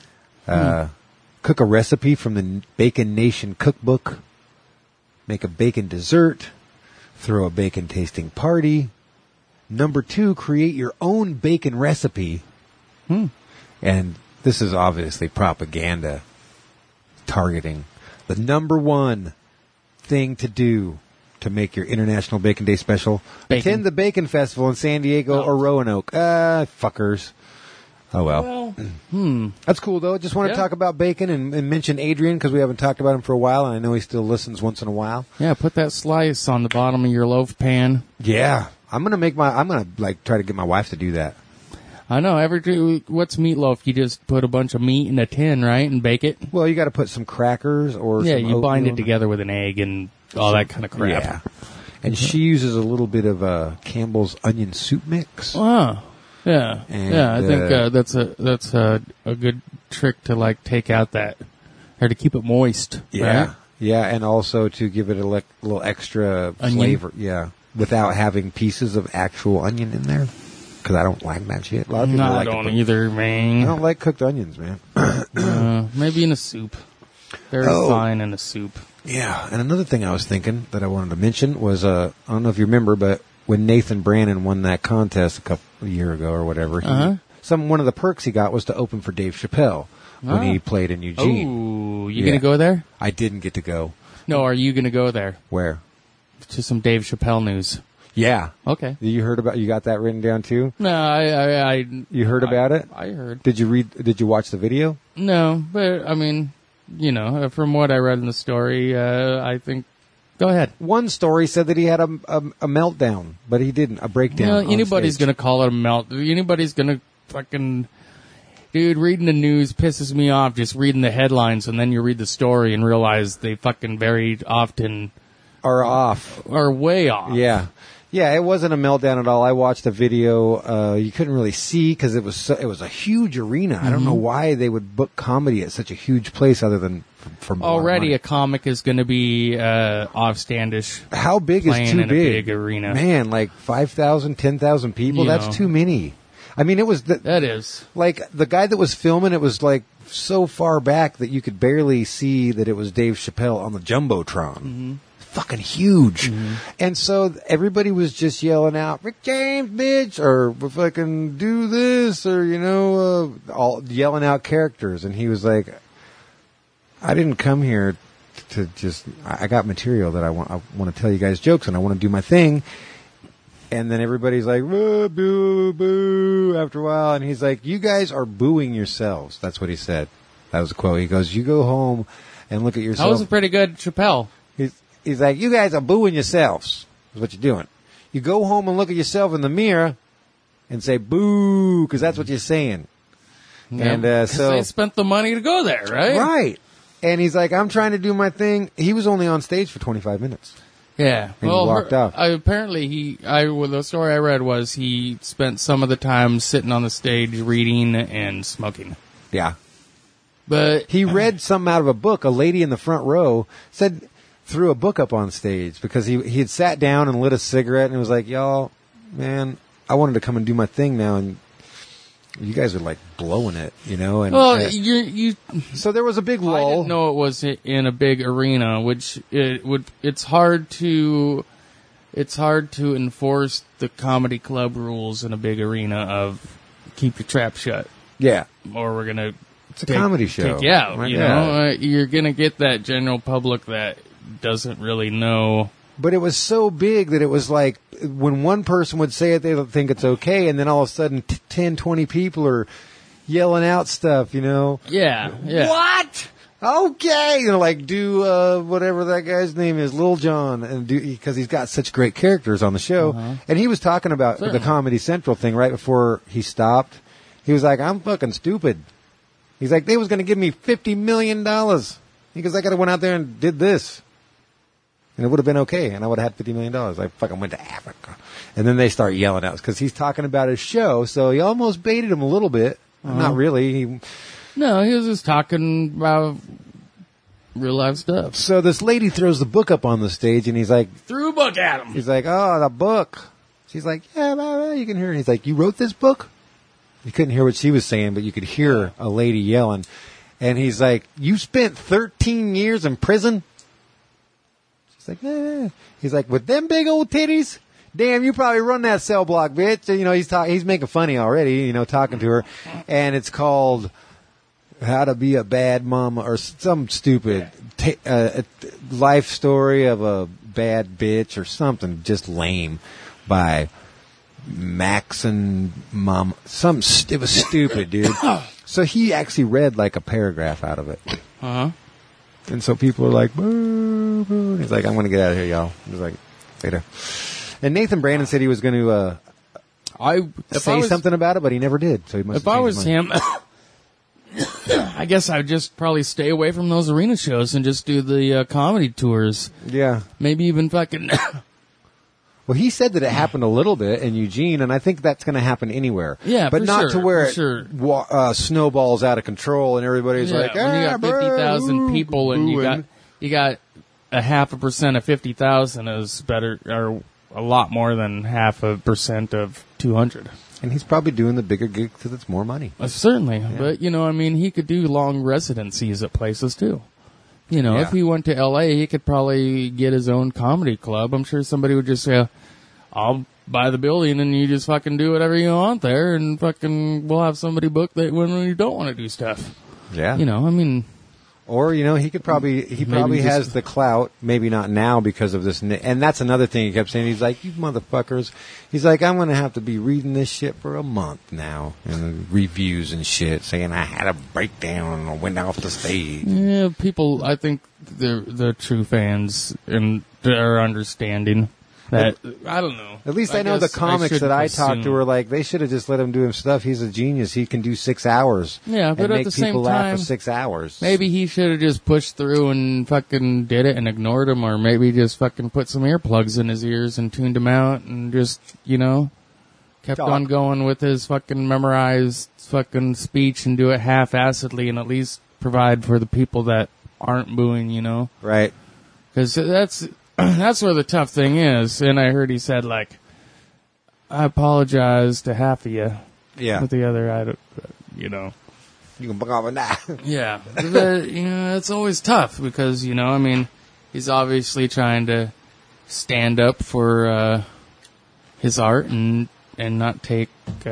A: Cook a recipe from the Bacon Nation cookbook. Make a bacon dessert. Throw a bacon-tasting party. Number 2, create your own bacon recipe. And this is obviously propaganda targeting the number 1 thing to do to make your International Bacon Day special.
C: Bacon.
A: Attend the Bacon Festival in San Diego or Roanoke. Fuckers. Oh, well. That's cool, though. Just want to
C: Yeah.
A: talk about bacon and mention Adrian because we haven't talked about him for a while, and I know he still listens once in a while.
C: Yeah, put that slice on the bottom of your loaf pan.
A: Yeah. I'm going to try to get my wife to do that.
C: I know. What's meatloaf? You just put a bunch of meat in a tin, right, and bake it?
A: Well, you got to put some crackers or
C: Yeah,
A: some
C: you bind
A: oatmeal.
C: it together with an egg and all that kind of crap.
A: Yeah. And she uses a little bit of Campbell's onion soup mix.
C: Oh, yeah,
A: And,
C: yeah. I think that's a good trick to like take out that or to keep it moist.
A: Yeah.
C: right?
A: Yeah, and also to give it a little extra
C: Onion?
A: flavor. Yeah. Without having pieces of actual onion in there. Because I don't like that shit. A lot of people
C: No, I
A: like to
C: don't
A: put-
C: either,
A: I
C: man.
A: don't like cooked onions, man.
C: Maybe in a soup. Very
A: Oh.
C: fine in a soup.
A: Yeah, and another thing I was thinking that I wanted to mention was, I don't know if you remember, but when Nathan Brannon won that contest a year ago or whatever, one of the perks he got was to open for Dave Chappelle when he played in Eugene.
C: Oh, you
A: Yeah.
C: gonna go there?
A: I didn't get to go.
C: No, are you gonna go there
A: Where?
C: to some Dave Chappelle news?
A: Yeah.
C: Okay.
A: You got that written down too?
C: No, I
A: You heard about it?
C: I heard.
A: Did you watch the video?
C: No, but I mean, from what I read in the story, I think. Go ahead.
A: One story said that he had a meltdown, but he didn't. A breakdown. on
C: Anybody's
A: stage.
C: gonna call it a melt. Anybody's gonna fucking. Dude, reading the news pisses me off. Just reading the headlines and then you read the story and realize they fucking very often
A: Are off.
C: are way off.
A: Yeah. Yeah, it wasn't a meltdown at all. I watched the video. You couldn't really see because it was a huge arena. I don't know why they would book comedy at such a huge place other than for more
C: Already
A: money.
C: a comic is going to be offstandish.
A: How big is
C: playing
A: too
C: in a
A: big?
C: big arena.
A: Man, like 5,000, 10,000 people?
C: You
A: That's
C: know.
A: too many. I mean, it was
C: That is.
A: like the guy that was filming it was like so far back that you could barely see that it was Dave Chappelle on the Jumbotron. Fucking huge. And so everybody was just yelling out, Rick James, bitch, or fucking do this, or, all yelling out characters. And he was like, I didn't come here to just, I got material that I want to tell you guys jokes and I want to do my thing. And then everybody's like, boo, boo, boo, after a while. And he's like, you guys are booing yourselves. That's what he said. That was a quote. He goes, you go home and look at yourself.
C: That was a pretty good Chappelle.
A: He's like, you guys are booing yourselves. Is what you're doing. You go home and look at yourself in the mirror and say boo, because that's what you're saying. And
C: 'Cause
A: so
C: they spent the money to go there, right?
A: right. And he's like, I'm trying to do my thing. He was only on stage for 25 minutes.
C: Yeah.
A: And he walked off.
C: Apparently, the story I read was he spent some of the time sitting on the stage reading and smoking.
A: Yeah.
C: But
A: He read something out of a book. A lady in the front row threw a book up on stage because he had sat down and lit a cigarette and was like, y'all, man, I wanted to come and do my thing now. And You guys are like blowing it, you know. And
C: Well, you.
A: so there was a big
C: I
A: lull.
C: didn't know it was in a big arena, which it's hard to enforce the comedy club rules in a big arena of keep your trap shut,
A: Yeah,
C: or we're gonna.
A: it's a comedy show.
C: Take you out,
A: Right?
C: you
A: Yeah.
C: know. You're gonna get that general public that doesn't really know.
A: But it was so big that it was like when one person would say it, they would think it's okay, and then all of a sudden 10, 20 people are yelling out stuff, you know.
C: Yeah.
A: What? Okay, you know, like do whatever that guy's name is, Lil Jon, and because he's got such great characters on the show. And he was talking about
C: Certainly.
A: the Comedy Central thing right before he stopped. He was like, "I'm fucking stupid." He's like, "They was going to give me $50 million." He goes, "I could have went out there and did this, and it would have been okay, and I would have had $50 million. I fucking went to Africa." And then they start yelling out because he's talking about his show, so he almost baited him a little bit. Not really.
C: No, he was just talking about real life stuff.
A: So this lady throws the book up on the stage, and he's like,
C: Threw a book at him.
A: he's like, "Oh, the book." She's like, "Yeah, blah, blah," you can hear it. He's like, "You wrote this book?" You couldn't hear what she was saying, but you could hear a lady yelling. And he's like, "You spent 13 years in prison?" She's like, "Eh." He's like, "With them big old titties? Damn, you probably run that cell block, bitch." And, you know, he's making funny already, you know, talking to her. And it's called How to Be a Bad Mama or some stupid life story of a bad bitch or something just lame by Max and Mom. It was stupid, dude. So he actually read like a paragraph out of it.
C: Uh-huh.
A: And so people are like, boo, boo. He's like, "I'm going to get out of here, y'all." He's like, later. And Nathan Brandon said he was going to say something about it, but he never did. So he must
C: If
A: have
C: I
A: changed
C: was
A: his mind.
C: him, I guess I'd just probably stay away from those arena shows and just do the comedy tours.
A: Yeah.
C: Maybe even fucking.
A: Well, he said that it happened a little bit in Eugene, and I think that's going to happen anywhere.
C: Yeah,
A: but
C: for
A: not
C: sure,
A: to where
C: for
A: it snowballs out of control and everybody's like,
C: when you got 50,000 people and you got a 0.5% of 50,000 is better or a lot more than 0.5% of 200.
A: And he's probably doing the bigger gig because it's more money.
C: Certainly, but you know, I mean, he could do long residencies at places too. You know,
A: Yeah.
C: if he went to L.A., he could probably get his own comedy club. I'm sure somebody would just say, "I'll buy the building and you just fucking do whatever you want there, and fucking we'll have somebody book that when you don't want to do stuff."
A: Yeah.
C: You know, I mean,
A: Or, you know, he probably
C: just-
A: has the clout, maybe not now because of this. And that's another thing he kept saying. He's like, "You motherfuckers." He's like, "I'm going to have to be reading this shit for a month now." And reviews and shit saying I had a breakdown and I went off the stage.
C: yeah, people, I think the true fans and are understanding that. I don't know.
A: At least I know the
C: guess
A: comics
C: should
A: that I talked to
C: assume.
A: were like, they should have just let him do his stuff. He's a genius. He can do 6 hours.
C: Yeah, but
A: and
C: at
A: make
C: the same
A: people laugh
C: time,
A: for 6 hours.
C: maybe he should have just pushed through and fucking did it and ignored him, or maybe just fucking put some earplugs in his ears and tuned him out and just, you know, kept
A: Talk.
C: on going with his fucking memorized fucking speech and do it half-assedly and at least provide for the people that aren't booing, you know?
A: Right.
C: Because that's where the tough thing is. And I heard he said, like, "I apologize to half of you."
A: Yeah.
C: But the other, I don't, you know.
A: You can bug off on that.
C: Yeah. But, you know, it's always tough because, you know, I mean, he's obviously trying to stand up for his art and not take...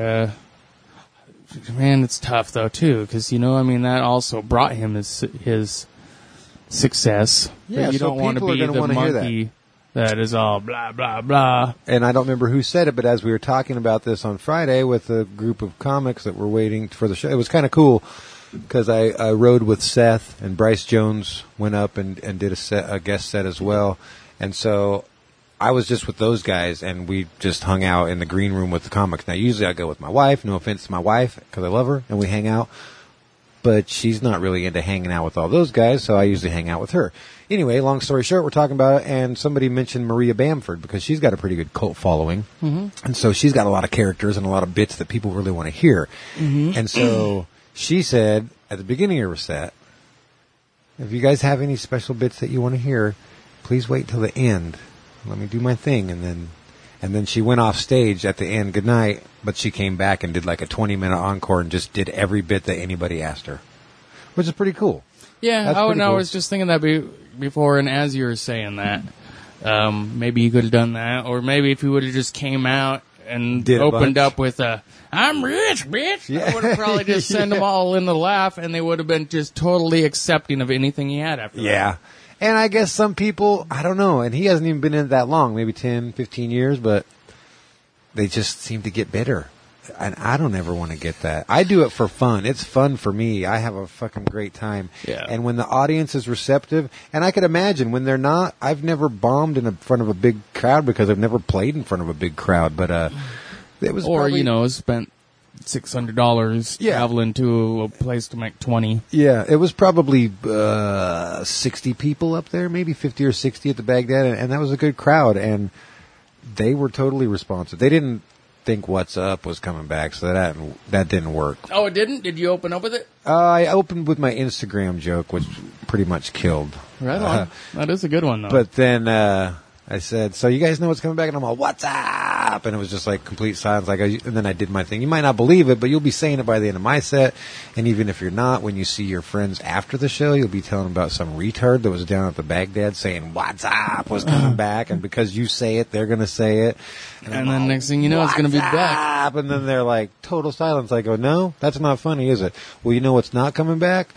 C: man, it's tough, though, too, because, you know, I mean, that also brought him his success.
A: Yeah,
C: but you
A: so
C: don't want to
A: people are
C: be
A: gonna
C: the
A: wanna hear that.
C: monkey that is all blah, blah, blah.
A: And I don't remember who said it, but as we were talking about this on Friday with a group of comics that were waiting for the show, it was kind of cool because I rode with Seth and Bryce Jones went up and did a guest set as well. And so I was just with those guys and we just hung out in the green room with the comics. Now, usually I go with my wife, no offense to my wife because I love her, and we hang out. But she's not really into hanging out with all those guys, so I usually hang out with her. Anyway, long story short, we're talking about it, and somebody mentioned Maria Bamford because she's got a pretty good cult following. Mm-hmm. And so she's got a lot of characters and a lot of bits that people really want to hear. Mm-hmm. And so she said at the beginning of her set, if you guys have any special bits that you want to hear, please wait till the end. Let me do my thing, and then... And then she went off stage at the end, good night, but she came back and did like a 20-minute encore and just did every bit that anybody asked her, which is pretty cool.
C: Yeah,
A: That's
C: I
A: pretty cool.
C: was just thinking that before, and as you were saying that, maybe you could have done that, or maybe if you would have just came out and
A: Did a
C: opened
A: bunch.
C: up with a, I'm rich, bitch,
A: Yeah.
C: I would have probably just sent them all in the laugh, and they would have been just totally accepting of anything he had after that.
A: Yeah. And I guess some people, I don't know, and he hasn't even been in it that long, maybe 10, 15 years, but they just seem to get bitter. And I don't ever want to get that. I do it for fun. It's fun for me. I have a fucking great time.
C: Yeah.
A: And when the audience is receptive, and I could imagine when they're not, I've never bombed in front of a big crowd because I've never played in front of a big crowd, but it was
C: Or,
A: probably,
C: spent $600
A: Yeah.
C: traveling to a place to make 20.
A: Yeah, it was probably 60 people up there, maybe 50 or 60 at the Baghdad, and that was a good crowd, and they were totally responsive. They didn't think What's Up was coming back, so that didn't work.
C: Oh, it didn't? Did you open up with it?
A: I opened with my Instagram joke, which pretty much killed.
C: Right on. That is a good one, though.
A: But then I said, so you guys know what's coming back? And I'm all, what's up? And it was just like complete silence. And then I did my thing. You might not believe it, but you'll be saying it by the end of my set. And even if you're not, when you see your friends after the show, you'll be telling about some retard that was down at the Baghdad saying, what's up was coming back. And because you say it, they're going to say it.
C: And then next thing you know, it's going to be back.
A: And then they're like, total silence. I go, no, that's not funny, is it? Well, you know what's not coming back?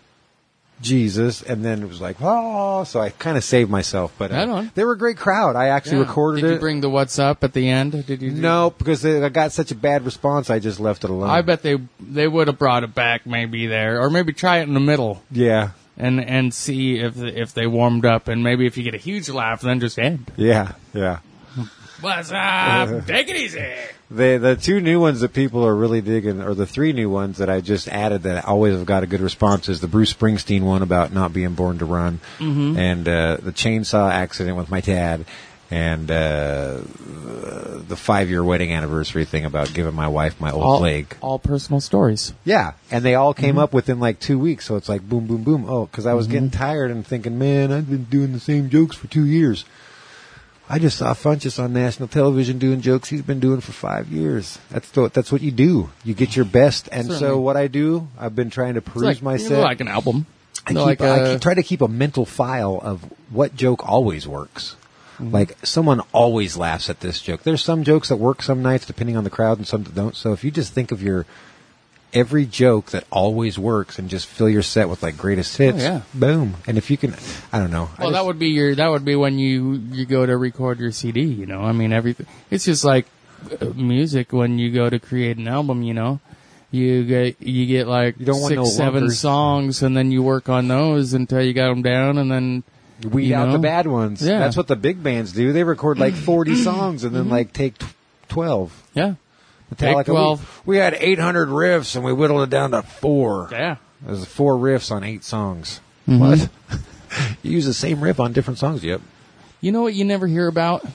A: Jesus. And then it was like, oh, so I kind of saved myself. But
C: Right on.
A: they were a great crowd. I actually recorded
C: Did
A: it.
C: you bring the What's Up at the end? Did you?
A: No, because I got such a bad response, I just left it alone.
C: I bet they would have brought it back maybe there, or maybe try it in the middle
A: Yeah.
C: and see if they warmed up, and maybe if you get a huge laugh, then just end.
A: Yeah. Yeah.
C: What's up? Take it easy.
A: The two new ones that people are really digging, or the three new ones that I just added that always have got a good response, is the Bruce Springsteen one about not being born to run, and the chainsaw accident with my dad, and the 5-year wedding anniversary thing about giving my wife my old leg.
C: All personal stories.
A: Yeah, and they all came up within like 2 weeks, so it's like boom, boom, boom. Oh, because I was getting tired and thinking, man, I've been doing the same jokes for 2 years. I just saw Funchess on national television doing jokes he's been doing for 5 years. That's what you do. You get your best. And
C: Certainly.
A: so what I do, I've been trying to peruse my set.
C: like an album.
A: I try to keep a mental file of what joke always works. Like, someone always laughs at this joke. There's some jokes that work some nights depending on the crowd and some that don't. So if you just think of every joke that always works and just fill your set with like greatest hits, boom. And if you can, I don't know.
C: Well, that would be when you go to record your CD. You know, I mean, everything. It's just like music when you go to create an album. You know, you get like
A: You don't want
C: 6,
A: no
C: 7
A: lumpers.
C: songs, and then you work on those until you got them down, and then
A: weed
C: you
A: out
C: know?
A: the bad ones.
C: Yeah.
A: That's what the big bands do. They record like 40 songs and then like take 12.
C: yeah,
A: Metallica,
C: 12.
A: We had 800 riffs and we whittled it down to 4.
C: yeah.
A: There's 4 riffs on 8 songs.
C: Mhm.
A: What? You use the same riff on different songs. Yep.
C: You know what you never hear about?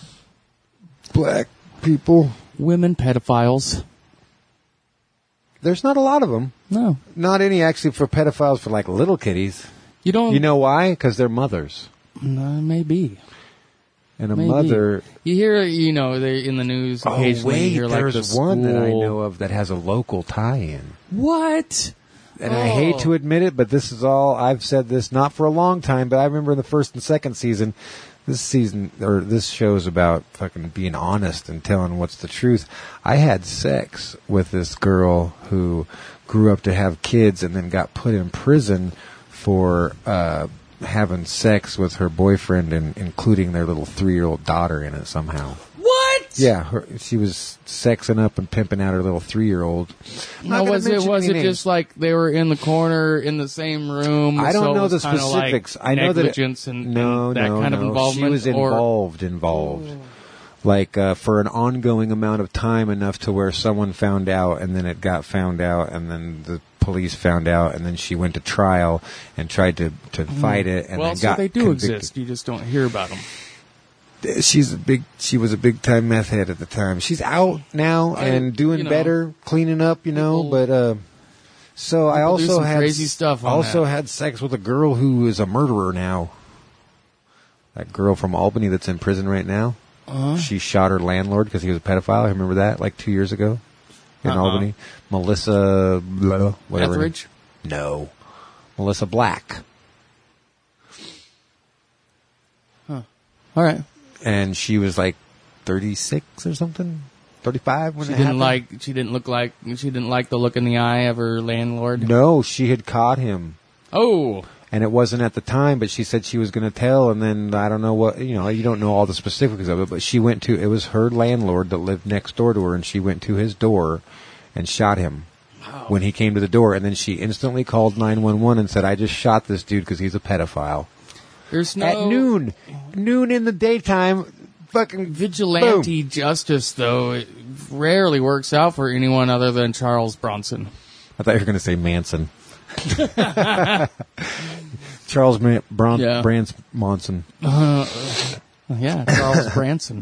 A: Black people.
C: Women pedophiles.
A: There's not a lot of them.
C: No,
A: Not any actually for pedophiles for like little kitties.
C: you don't.
A: You know why? Because they're mothers.
C: Maybe.
A: And a
C: Maybe.
A: mother.
C: You hear, they in the news
A: Oh,
C: occasionally.
A: wait.
C: You hear like
A: There's
C: the
A: one that I
C: school-
A: know of that has a local tie-in.
C: What?
A: And I hate to admit it, but this is all, I've said this not for a long time, but I remember in the first and second season, this show's about fucking being honest and telling what's the truth. I had sex with this girl who grew up to have kids and then got put in prison for having sex with her boyfriend and including their little 3-year-old daughter in it somehow.
C: What?
A: Yeah, she was sexing up and pimping out her little 3-year-old.
C: No, was it just like they were in the corner in the same room?
A: I don't
C: so it
A: know
C: was
A: the
C: kinda
A: specifics.
C: Like
A: I know that
C: negligence and that kind of involvement.
A: She was involved. Like for an ongoing amount of time, enough to where someone found out, and then it got found out, and then the police found out, and then she went to trial and tried to fight it, and
C: well,
A: then
C: so
A: got
C: they do
A: convicted.
C: exist. You just don't hear about them.
A: She was a big time meth head at the time. She's out now and doing better, cleaning up, but so I
C: people do
A: also
C: some
A: had
C: crazy stuff on that.
A: had sex with a girl who is a murderer now. That girl from Albany that's in prison right now. She shot her landlord because he was a pedophile. I remember that, like 2 years ago in Albany. Melissa, whatever.
C: Etheridge?
A: No. Melissa Black.
C: All right.
A: And she was like 36 or something, 35 when
C: She
A: it
C: didn't
A: happened.
C: she didn't like the look in the eye of her landlord.
A: No, she had caught him.
C: Oh.
A: And it wasn't at the time, but she said she was going to tell, and then I don't know what, you don't know all the specifics of it, but she went to, it was her landlord that lived next door to her, and she went to his door and shot him when he came to the door, and then she instantly called 911 and said, I just shot this dude because he's a pedophile.
C: There's no...
A: At noon in the daytime, fucking
C: Vigilante
A: boom.
C: justice, though, it rarely works out for anyone other than Charles Bronson.
A: I thought you were going to say Manson. Charles Monson.
C: Yeah, Charles Branson.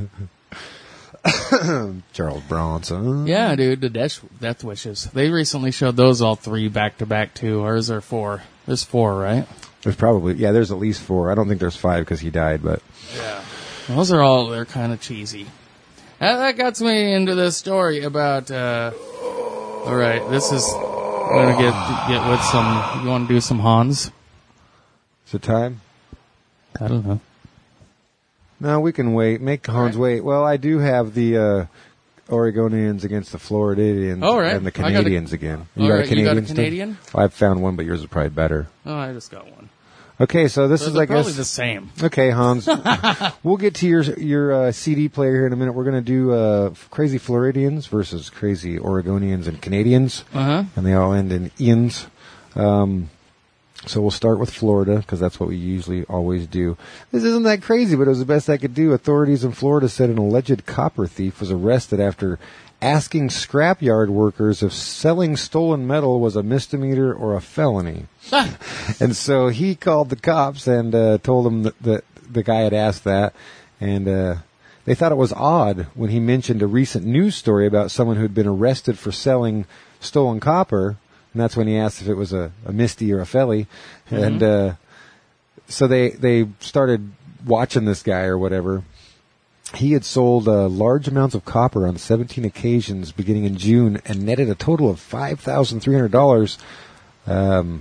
A: Charles Bronson.
C: Yeah, dude, the Death Wishes. They recently showed those all 3 back to back too. Or is there 4? There's 4, right?
A: There's probably, there's at least 4. I don't think there's 5 because he died, but.
C: Yeah. Those are all, they're kind of cheesy. That got me into this story about, all right, this is, we're going to get with some, you want to do some Hans?
A: Is it time?
C: I don't know.
A: No, we can wait. Make Hans wait. Well, I do have the Oregonians against the Floridians and the Canadians again.
C: You got a Canadian?
A: Well, I've found one, but yours is probably better.
C: Oh, I just got one.
A: Okay, so this is, I guess,
C: probably the same.
A: Okay, Hans. We'll get to your CD player here in a minute. We're going to do Crazy Floridians versus Crazy Oregonians and Canadians. And they all end in Ians. So we'll start with Florida, because that's what we usually always do. This isn't that crazy, but it was the best I could do. Authorities in Florida said an alleged copper thief was arrested after asking scrapyard workers if selling stolen metal was a misdemeanor or a felony. And so he called the cops and told them that the guy had asked that. And they thought it was odd when he mentioned a recent news story about someone who had been arrested for selling stolen copper. And that's when he asked if it was a misty or a felly. And so they started watching this guy or whatever. He had sold large amounts of copper on 17 occasions beginning in June and netted a total of $5,300.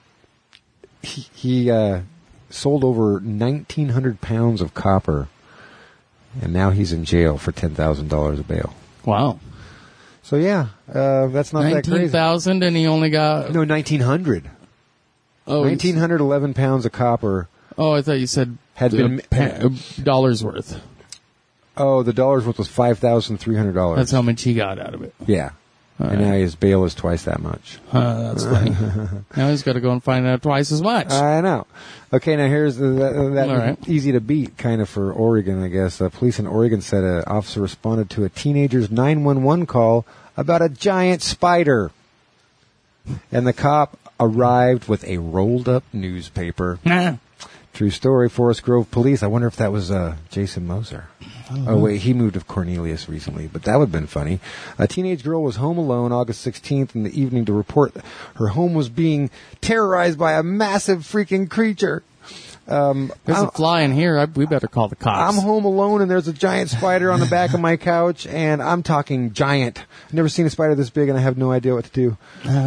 A: He sold over 1,900 pounds of copper, and now he's in jail for $10,000 of bail.
C: Wow.
A: So yeah, that's not that crazy.
C: 19,000 and he only got...
A: No, 1,900.
C: Oh,
A: 1,911 pounds of copper.
C: Oh, I thought you said
A: had been
C: dollars worth.
A: Oh, the dollar's worth was $5,300.
C: That's how much he got out of it.
A: Yeah. And now his bail is twice that much.
C: That's funny. Now he's got to go and find out twice as much.
A: I know. Okay, now here's that
C: right.
A: easy to beat kind of for Oregon, I guess. Police in Oregon said an officer responded to a teenager's 911 call about a giant spider. And the cop arrived with a rolled-up newspaper. True story, Forest Grove Police. I wonder if that was Jason Moser. Oh, wait, he moved to Cornelius recently, but that would have been funny. A teenage girl was home alone August 16th in the evening to report her home was being terrorized by a massive freaking creature.
C: There's a fly in here. We better call the cops.
A: I'm home alone, and there's a giant spider on the back of my couch, and I'm talking giant. I've never seen a spider this big, and I have no idea what to do.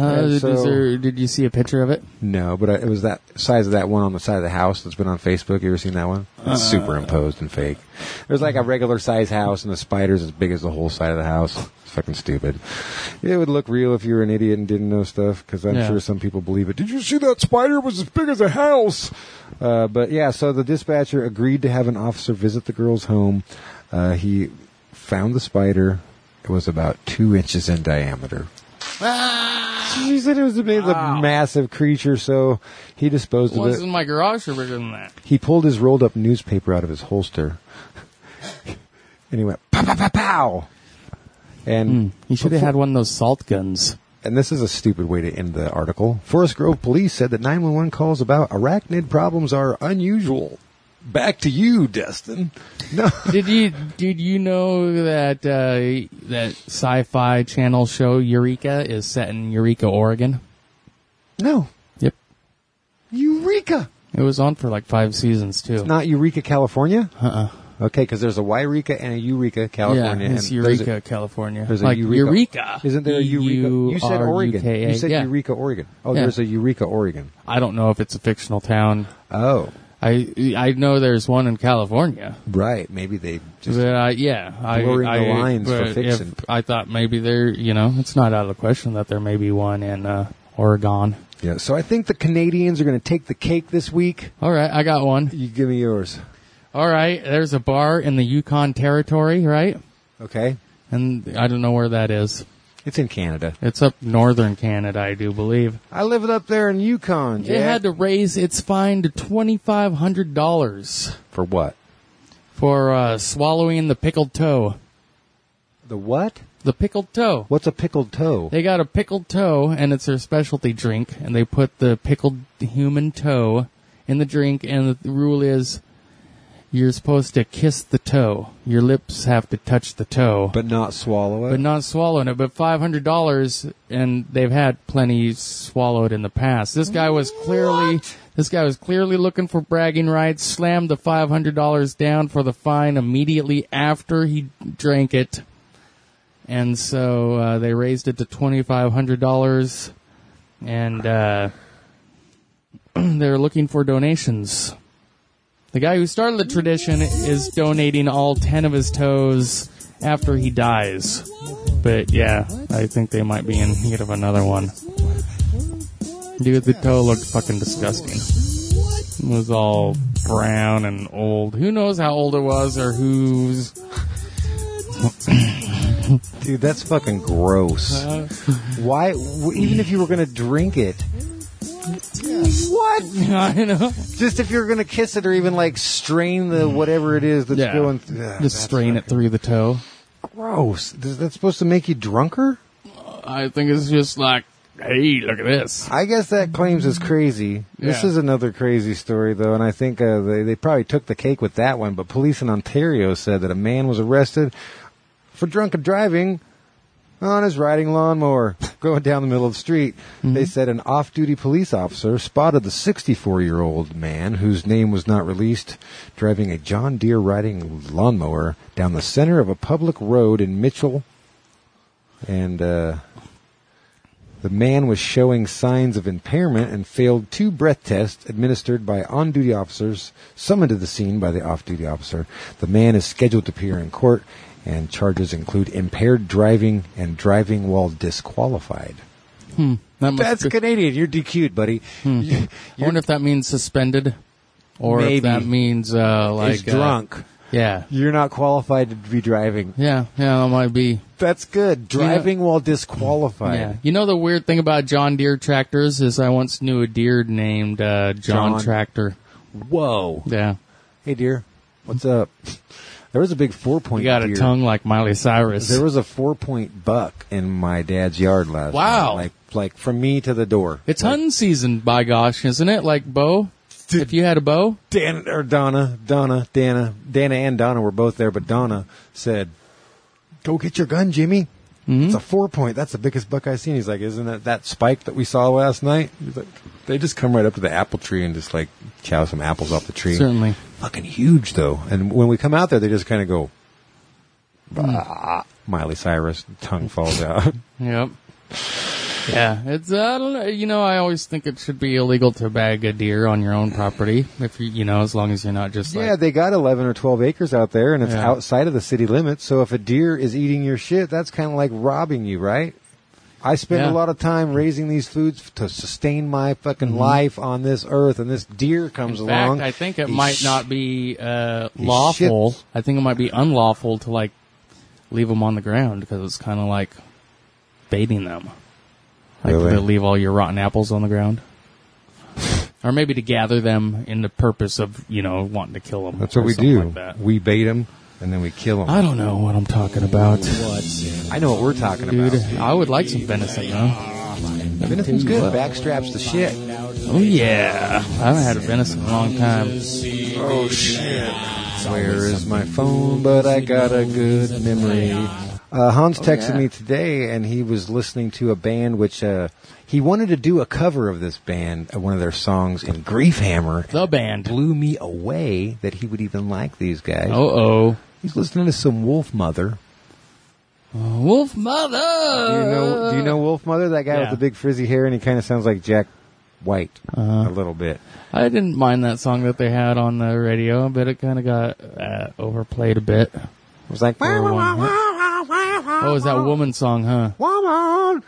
C: Did you see a picture of it?
A: No, but it was that size of that one on the side of the house that's been on Facebook. You ever seen that one? It's superimposed and fake. There's like a regular size house, and the spider's as big as the whole side of the house. It's fucking stupid. It would look real if you were an idiot and didn't know stuff, because I'm sure some people believe it. Did you see that spider? It was as big as a house. But yeah, so the dispatcher agreed to have an officer visit the girl's home. He found the spider. It was about 2 inches in diameter. She said it was a massive creature, so he disposed of it.
C: One's in my garage or bigger than that?
A: He pulled his rolled up newspaper out of his holster. And he went, pow, pow, pow, pow. And
C: he should have had one of those salt guns.
A: And this is a stupid way to end the article. Forest Grove Police said that 911 calls about arachnid problems are unusual. Back to you, Destin. No.
C: Did you know that that Sci-Fi Channel show Eureka is set in Eureka, Oregon?
A: No.
C: Yep.
A: Eureka.
C: It was on for like 5 seasons too.
A: It's not Eureka, California? Okay, because there's a Yreka and a Eureka, California.
C: Yeah, it's
A: and there's
C: Eureka, California.
A: there's a
C: like
A: Eureka. Isn't there a Eureka? You said Oregon.
C: EURUKA.
A: You said
C: Yeah.
A: Eureka, Oregon. Oh,
C: Yeah.
A: there's a Eureka, Oregon.
C: I don't know if it's a fictional town.
A: Oh,
C: I know there's one in California.
A: right. Maybe they just...
C: But
A: blurring the lines for
C: but
A: fiction.
C: I thought maybe it's not out of the question that there may be one in Oregon.
A: Yeah, so I think the Canadians are going to take the cake this week.
C: All right, I got one.
A: You give me yours.
C: All right, there's a bar in the Yukon Territory, right?
A: Okay.
C: And I don't know where that is.
A: It's in Canada.
C: It's up northern Canada, I do believe.
A: I live up there in Yukon, Jack.
C: It had to raise its fine to $2,500
A: For what?
C: for swallowing the pickled toe.
A: The what?
C: The pickled toe.
A: What's a pickled toe?
C: They got a pickled toe, and it's their specialty drink, and they put the pickled human toe in the drink, and the rule is you're supposed to kiss the toe. Your lips have to touch the toe.
A: But not swallow it?
C: But not swallowing it. But $500, and they've had plenty swallowed in the past. This guy was clearly looking for bragging rights, slammed the $500 down for the fine immediately after he drank it. And so they raised it to $2,500, and they're looking for donations. The guy who started the tradition is donating all 10 of his toes after he dies. But yeah, I think they might be in need of another one. Dude, the toe looked fucking disgusting. It was all brown and old. Who knows how old it was or whose...
A: Dude, that's fucking gross. Why? Even if you were going to drink it. What?
C: I know.
A: Just if you're going to kiss it or even like strain the whatever it is that's going
C: Just strain it through the toe.
A: Gross. Is that supposed to make you drunker?
C: I think it's just like, hey, look at this.
A: I guess that claims is crazy. This
C: Yeah.
A: is another crazy story, though, and I think they probably took the cake with that one. But police in Ontario said that a man was arrested for drunken driving on his riding lawnmower going down the middle of the street.
C: Mm-hmm.
A: They said an off-duty police officer spotted the 64-year-old man, whose name was not released, driving a John Deere riding lawnmower down the center of a public road in Mitchell. And the man was showing signs of impairment and failed 2 breath tests administered by on-duty officers summoned to the scene by the off-duty officer. The man is scheduled to appear in court, and charges include impaired driving and driving while disqualified. That's Canadian. You're DQ'd, buddy.
C: I wonder if that means suspended, or if that means
A: He's drunk.
C: Yeah.
A: You're not qualified to be driving.
C: Yeah, that might be.
A: That's good. Driving while disqualified.
C: Yeah. You know the weird thing about John Deere tractors is I once knew a deer named John Tractor.
A: Whoa.
C: Yeah.
A: Hey, dear. What's up? There was a big 4-point
C: He got
A: deer.
C: a tongue like Miley Cyrus.
A: There was a 4-point buck in my dad's yard last
C: Wow.
A: night. Like from me to the door.
C: It's hunting season, by gosh, isn't it? Like bow? If you had a bow?
A: Dana and Donna were both there, but Donna said, "Go get your gun, Jimmy. It's a 4-point. That's the biggest buck I've seen." He's like, "Isn't it that spike that we saw last night?" He's like, "They just come right up to the apple tree and just like chow some apples off the tree."
C: Certainly.
A: Fucking huge though. And when we come out there, they just kind of go, bah. Miley Cyrus, tongue falls out.
C: Yep. Yeah, it's I don't know. You know, I always think it should be illegal to bag a deer on your own property if you know, as long as you're not just
A: Yeah, they got 11 or 12 acres out there, and it's
C: Yeah.
A: outside of the city limits. So if a deer is eating your shit, that's kind of like robbing you, right? I spend
C: Yeah.
A: a lot of time raising these foods to sustain my fucking life on this earth, and this deer comes
C: In fact,
A: along.
C: I think it
A: he
C: might
A: sh-
C: not be lawful.
A: shits.
C: I think it might be unlawful to like leave them on the ground because it's kind of like baiting them. Like
A: Really?
C: to leave all your rotten apples on the ground, or maybe to gather them in the purpose of wanting to kill them.
A: That's what
C: or
A: we
C: something
A: do.
C: Like that.
A: We bait them, and then we kill them.
C: I don't know what I'm talking about,
A: I know what we're talking
C: dude.
A: about.
C: I would like some venison, though.
A: Venison's good. Backstraps the shit.
C: Oh yeah, I haven't had a venison in a long time.
A: Oh shit. Where is my phone? But I got a good memory. Hans texted me today, and he was listening to a band which he wanted to do a cover of this band, one of their songs in Grief Hammer.
C: The band.
A: Blew me away that he would even like these guys.
C: Uh-oh.
A: He's listening to some Wolf Mother.
C: Wolf Mother!
A: Do you know Wolf Mother? That guy with the big frizzy hair, and he kind of sounds like Jack White a little bit.
C: I didn't mind that song that they had on the radio, but it kind of got overplayed a bit.
A: It was like,
C: Oh, is that woman song, huh?
A: Woman!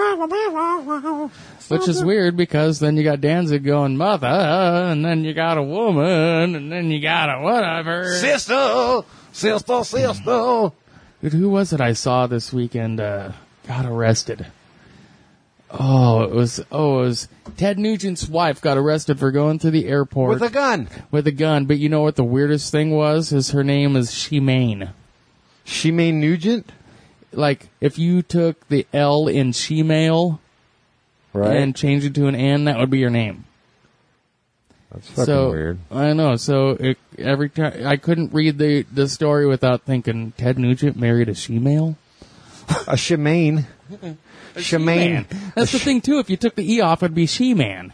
C: Which is weird because then you got Danzig going mother, and then you got a woman, and then you got a whatever.
A: Sister!
C: Dude, who was it I saw this weekend got arrested? It was Ted Nugent's wife got arrested for going through the airport.
A: With a gun.
C: With a gun. But you know what the weirdest thing was? Is her name is Shemane.
A: Shemane Nugent?
C: Like, if you took the L in shemale and changed it to an N, that would be your name.
A: That's fucking weird.
C: I know. So every time I couldn't read the story without thinking Ted Nugent married a shemale.
A: A Shemane. Shemane.
C: That's the thing too. If you took the E off, it'd be She-Man.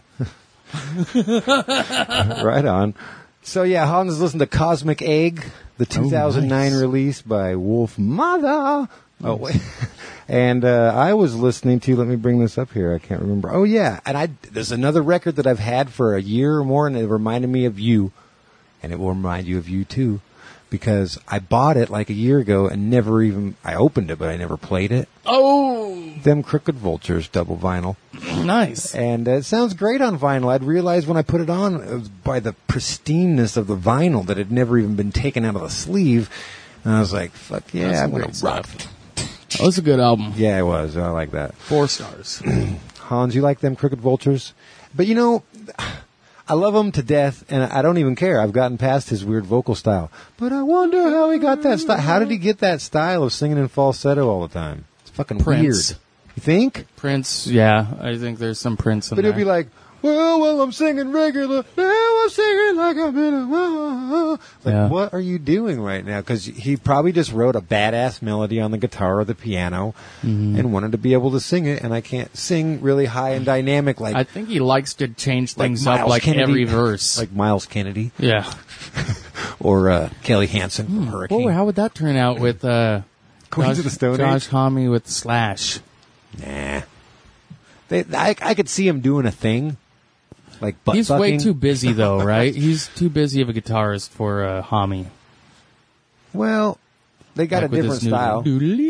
A: Right on. So yeah, Hans is listening to Cosmic Egg, the 2009 release by Wolf Mother. Oh wait. And I was listening to, let me bring this up here, I can't remember. Oh yeah, and there's another record that I've had for a year or more, and it reminded me of you, and it will remind you of you too, because I bought it like a year ago and I opened it, but I never played it.
C: Oh!
A: Them Crooked Vultures double vinyl.
C: Nice.
A: And it sounds great on vinyl. I'd realized when I put it on, it was by the pristineness of the vinyl that had never even been taken out of the sleeve. And I was like, fuck yeah,
C: That's
A: I'm going
C: great
A: to rock
C: stuff.
A: it.
C: That was a good album.
A: Yeah, it was. I like that.
C: 4 stars.
A: Hans, you like them Crooked Vultures? But you know, I love him to death, and I don't even care. I've gotten past his weird vocal style. But I wonder how he got that style. How did he get that style of singing in falsetto all the time? It's fucking
C: Prince.
A: weird. You think?
C: Prince, yeah. I think there's some Prince in
A: But
C: there.
A: it'd be like, well, I'm singing regular. Now I'm singing like I'm in a... Like, what are you doing right now? Because he probably just wrote a badass melody on the guitar or the piano and wanted to be able to sing it, and I can't sing really high and dynamic like...
C: I think he likes to change things up
A: Miles
C: like
A: Kennedy.
C: every verse.
A: Like Miles Kennedy.
C: Yeah.
A: Or Kelly Hansen from Hurricane.
C: How would that turn out with
A: Queens of the Stone
C: Josh
A: Age?
C: Homme with Slash?
A: Nah. I could see him doing a thing. Like butt
C: He's
A: fucking.
C: way too busy, though, right? He's too busy of a guitarist for Homme.
A: Well, they got
C: Like
A: a
C: with
A: different
C: his
A: style.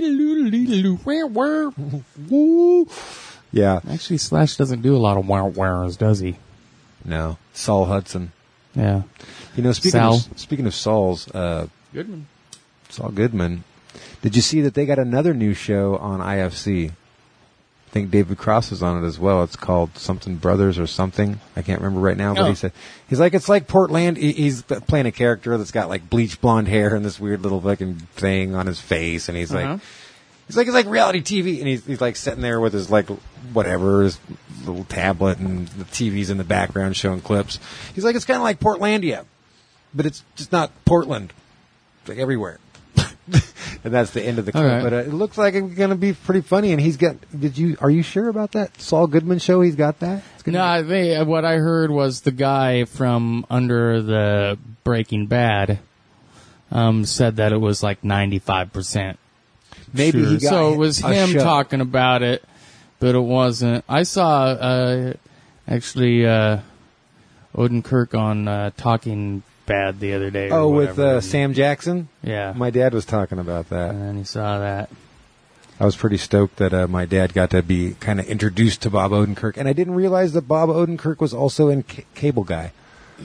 C: New
A: Yeah.
C: Actually, Slash doesn't do a lot of wow-wows, does he?
A: No. Saul Hudson.
C: Yeah.
A: You know, speaking of Saul's,
C: Goodman.
A: Saul Goodman, did you see that they got another new show on IFC? I think David Cross is on it as well. It's called something Brothers or something. I can't remember right now, but he said, he's like, it's like Portland. He's playing a character that's got like bleached blonde hair and this weird little fucking thing on his face. And he's like, it's like reality TV. And he's like sitting there with his like, whatever, his little tablet, and the TV's in the background showing clips. He's like, it's kind of like Portlandia, but it's just not Portland. It's like everywhere. And that's the end of the clip.
C: Right.
A: But it looks like it's going to be pretty funny. And he's got, are you sure about that Saul Goodman show? He's got that?
C: No, what I heard was the guy from under the Breaking Bad said that it was like 95%.
A: Maybe
C: sure.
A: he got
C: So it was
A: a
C: him
A: show.
C: talking about it, but it wasn't. I saw actually Odenkirk on Talking Bad the other day.
A: Oh,
C: or
A: with
C: whatever.
A: Sam Jackson?
C: Yeah.
A: My dad was talking about that.
C: And then he saw that.
A: I was pretty stoked that my dad got to be kind of introduced to Bob Odenkirk. And I didn't realize that Bob Odenkirk was also in Cable Guy.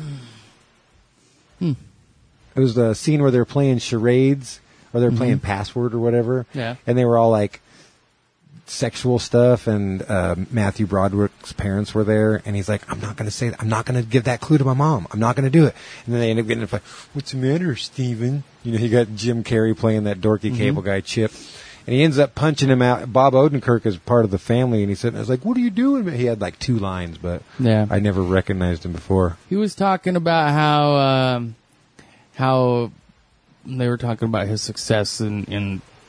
A: It was the scene where they were playing charades, or they were playing Password or whatever.
C: Yeah.
A: And they were all like sexual stuff, and Matthew Broderick's parents were there, and he's like, I'm not going to say that. I'm not going to give that clue to my mom. I'm not going to do it. And then they end up getting like, what's the matter, Steven? You know, he got Jim Carrey playing that dorky Cable Guy Chip, and he ends up punching him out. Bob Odenkirk is part of the family, and he said, I was like, what are you doing? He had like 2 lines, but I never recognized him before.
C: He was talking about how they were talking about his success in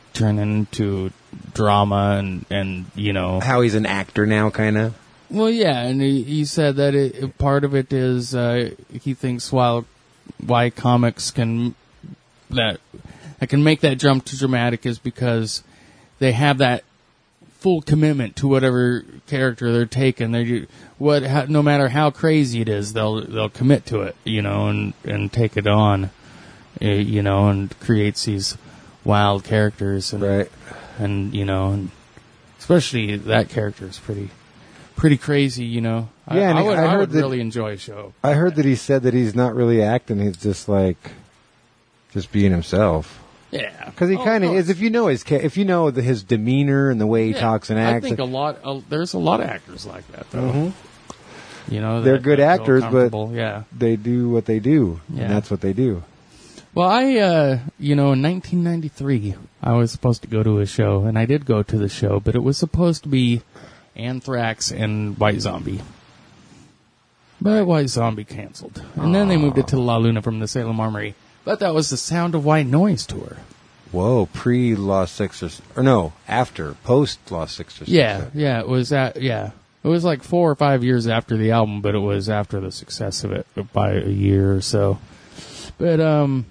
C: turn into drama and you know.
A: How he's an actor now, kind of.
C: Well, yeah, and he said that part of it is he thinks why comics can make that jump to dramatic is because they have that full commitment to whatever character they're taking. No matter how crazy it is, they'll commit to it, you know, and take it on, you know, and creates these wild characters, and,
A: right?
C: And you know, and especially that character is pretty crazy, you know.
A: Yeah,
C: I would really enjoy a show.
A: I heard that he said that he's not really acting; he's just being himself.
C: Yeah,
A: because he kind of is. If you know his demeanor and the way he talks and acts,
C: I think there's a lot of actors like that, though.
A: Mm-hmm.
C: You know,
A: they're good actors, but they do what they do, and that's what they do.
C: Well, in 1993, I was supposed to go to a show, and I did go to the show, but it was supposed to be Anthrax and White Zombie. But White Zombie canceled. And then they moved it to La Luna from the Salem Armory. But that was the Sound of White Noise tour.
A: Whoa, pre-Lost Sixers. Or no, after, post-Lost Sixers.
C: Yeah, it was It was like 4 or 5 years after the album, but it was after the success of it by a year or so. But,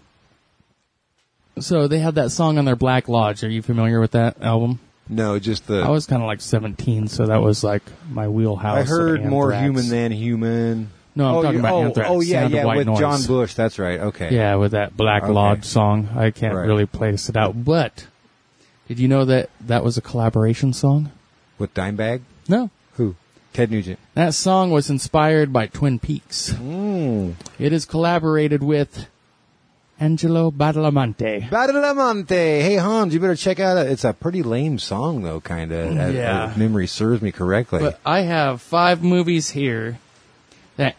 C: so they had that song on their Black Lodge. Are you familiar with that album?
A: No, just
C: I was kind of like 17, so that was like my wheelhouse.
A: I heard More
C: Anthrax.
A: Human Than Human.
C: No, I'm talking about Anthrax.
A: Oh, yeah,
C: Sound of White
A: with
C: Noise.
A: John Bush. That's right. Okay.
C: Yeah, with that Black Lodge song. I can't really place it out. But did you know that was a collaboration song?
A: With Dimebag?
C: No.
A: Who? Ted Nugent.
C: That song was inspired by Twin Peaks. It is collaborated with Angelo Badalamenti.
A: Badalamenti. Hey, Hans, you better check out it. It's a pretty lame song, though, kind of.
C: Yeah.
A: If memory serves me correctly.
C: But I have 5 movies here that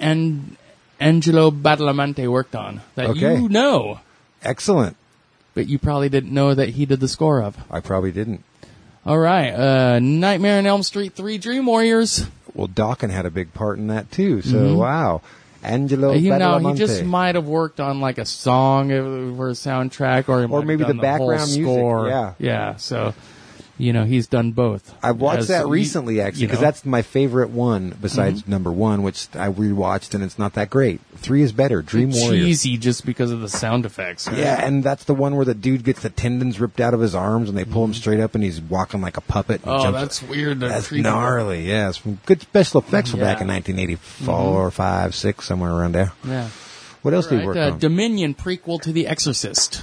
C: Angelo Badalamenti worked on that you know.
A: Excellent.
C: But you probably didn't know that he did the score of.
A: I probably didn't.
C: All right. Nightmare on Elm Street 3, Dream Warriors.
A: Well, Dawkins had a big part in that, too. So, wow. Angelo Badalamenti.
C: He just might have worked on like a song for a soundtrack, or
A: maybe the background music.
C: Score. Yeah. So, you know, he's done both.
A: I watched that recently, actually, because that's my favorite one besides number 1, which I rewatched, and it's not that great. 3 is better. Dream Warriors.
C: Cheesy just because of the sound effects. Right?
A: Yeah, and that's the one where the dude gets the tendons ripped out of his arms, and they pull him straight up, and he's walking like a puppet. And jumps.
C: That's weird.
A: That's gnarly. Yeah, it's some good special effects from back in 1984, 5, 6, somewhere around there.
C: Yeah.
A: What else do you work on?
C: Dominion prequel to The Exorcist.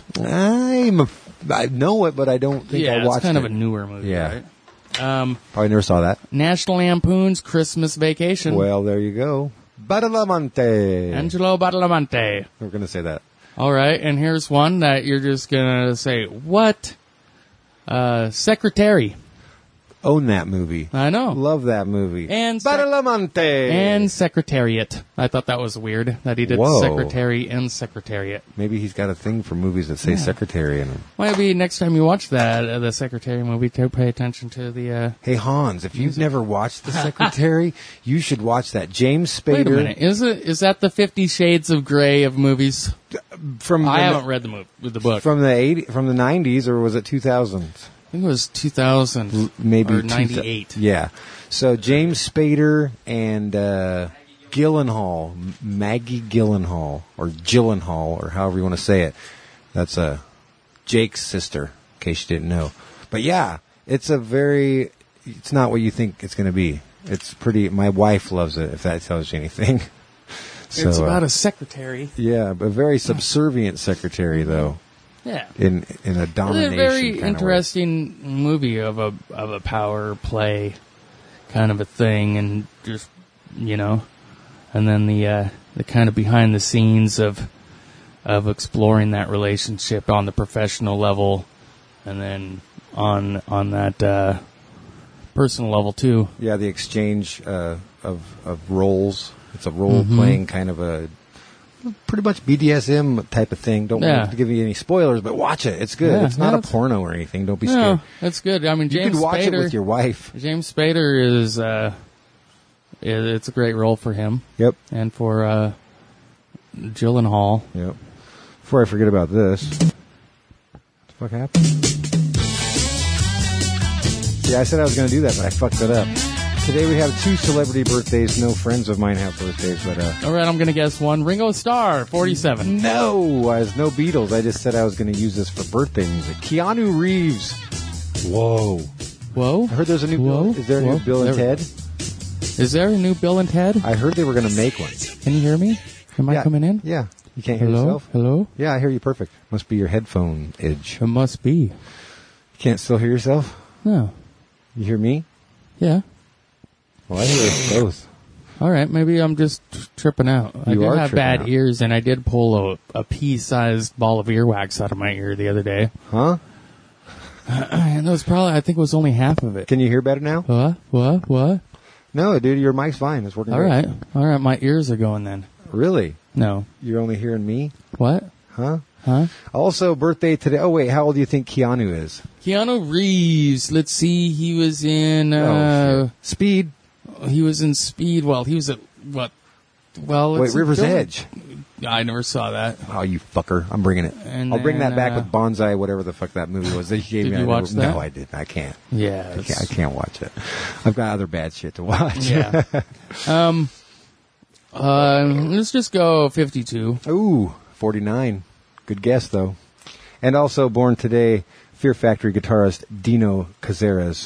A: I know it, but I don't think I watched it.
C: Yeah, it's kind of a newer movie, right?
A: Probably never saw that.
C: National Lampoon's Christmas Vacation.
A: Well, there you go. Badalamenti.
C: Angelo Badalamenti.
A: We're going to say that.
C: All right, and here's one that you're just going to say, what? Secretary.
A: Own that movie.
C: I know.
A: Love that movie.
C: And
A: Badalamenti.
C: And Secretariat. I thought that was weird that he did Secretary and Secretariat.
A: Maybe he's got a thing for movies that say Secretary in them.
C: Maybe next time you watch that, the Secretary movie, to pay attention to the...
A: Hey, Hans, if you've never watched The Secretary, you should watch that. James Spader...
C: Wait a minute. Is that the 50 Shades of Grey of movies? I haven't read the book.
A: From the 90s, or was it 2000s?
C: I think it was 2000,
A: maybe
C: or 98.
A: Yeah. So James Spader and Gyllenhaal, Maggie Gyllenhaal, or Gyllenhaal, or however you want to say it. That's Jake's sister, in case you didn't know. But yeah, it's not what you think it's going to be. It's pretty. My wife loves it, if that tells you anything. So,
C: it's about a secretary.
A: Yeah, a very subservient secretary, though.
C: Yeah,
A: in a domination.
C: It's a very
A: kind
C: interesting movie of a power play kind of a thing, and just and then the kind of behind the scenes of exploring that relationship on the professional level, and then on that personal level too.
A: Yeah, the exchange of roles. It's a role playing kind of a. Pretty much BDSM type of thing. Don't want to give you any spoilers, but watch it. It's good. It's not a porno or anything. Don't be scared.
C: It's good. I mean, James Spader. You could watch it
A: with your wife.
C: James Spader is it's a great role for him.
A: Yep.
C: And for Gyllenhaal.
A: Yep. Before I forget about this, what the fuck happened? Yeah, I said I was going to do that, but I fucked it up. Today we have 2 celebrity birthdays. No friends of mine have birthdays, but
C: All right, I'm going to guess one. Ringo Starr, 47.
A: no, there's no Beatles. I just said I was going to use this for birthday music. Keanu Reeves. Whoa.
C: Whoa.
A: I heard there's a new
C: Whoa.
A: Bill. Is there a new
C: Whoa.
A: Bill and
C: There-
A: Ted?
C: Is there a new Bill and Ted?
A: I heard they were going to make one.
C: Can you hear me? Am I coming in?
A: Yeah. You can't hear
C: Hello?
A: yourself?
C: Hello?
A: Yeah, I hear you perfect. Must be your headphone edge.
C: It must be.
A: You can't still hear yourself?
C: No.
A: You hear me?
C: Yeah.
A: Well, I hear us both.
C: All right, maybe I'm just tripping out. I
A: You
C: do
A: are
C: have
A: tripping
C: bad
A: out.
C: ears, and I did pull a pea-sized ball of earwax out of my ear the other day.
A: Huh?
C: And it was probably, I think it was only half of it.
A: Can you hear better now?
C: What?
A: No, dude, your mic's fine. It's working
C: All
A: great.
C: right, my ears are going then.
A: Really?
C: No.
A: You're only hearing me?
C: What?
A: Huh?
C: Huh?
A: Also, birthday today. Oh, wait, how old do you think Keanu is?
C: Keanu Reeves. Let's see, he was in,
A: Oh, shit. Speed.
C: he was in Speed. Well, he was at, what? Well,
A: Wait,
C: it's a
A: River's
C: Bill-
A: Edge.
C: I never saw that.
A: Oh, you fucker. I'm bringing it.
C: And
A: I'll bring that
C: then,
A: back with Bonsai, whatever the fuck that movie was. That you gave
C: Did
A: me.
C: you
A: I
C: watch
A: never-
C: that?
A: No, I didn't. I can't.
C: Yeah.
A: I can't watch it. I've got other bad shit to watch.
C: Yeah. Let's just go 52.
A: Ooh, 49. Good guess, though. And also born today, Fear Factory guitarist Dino Cazares.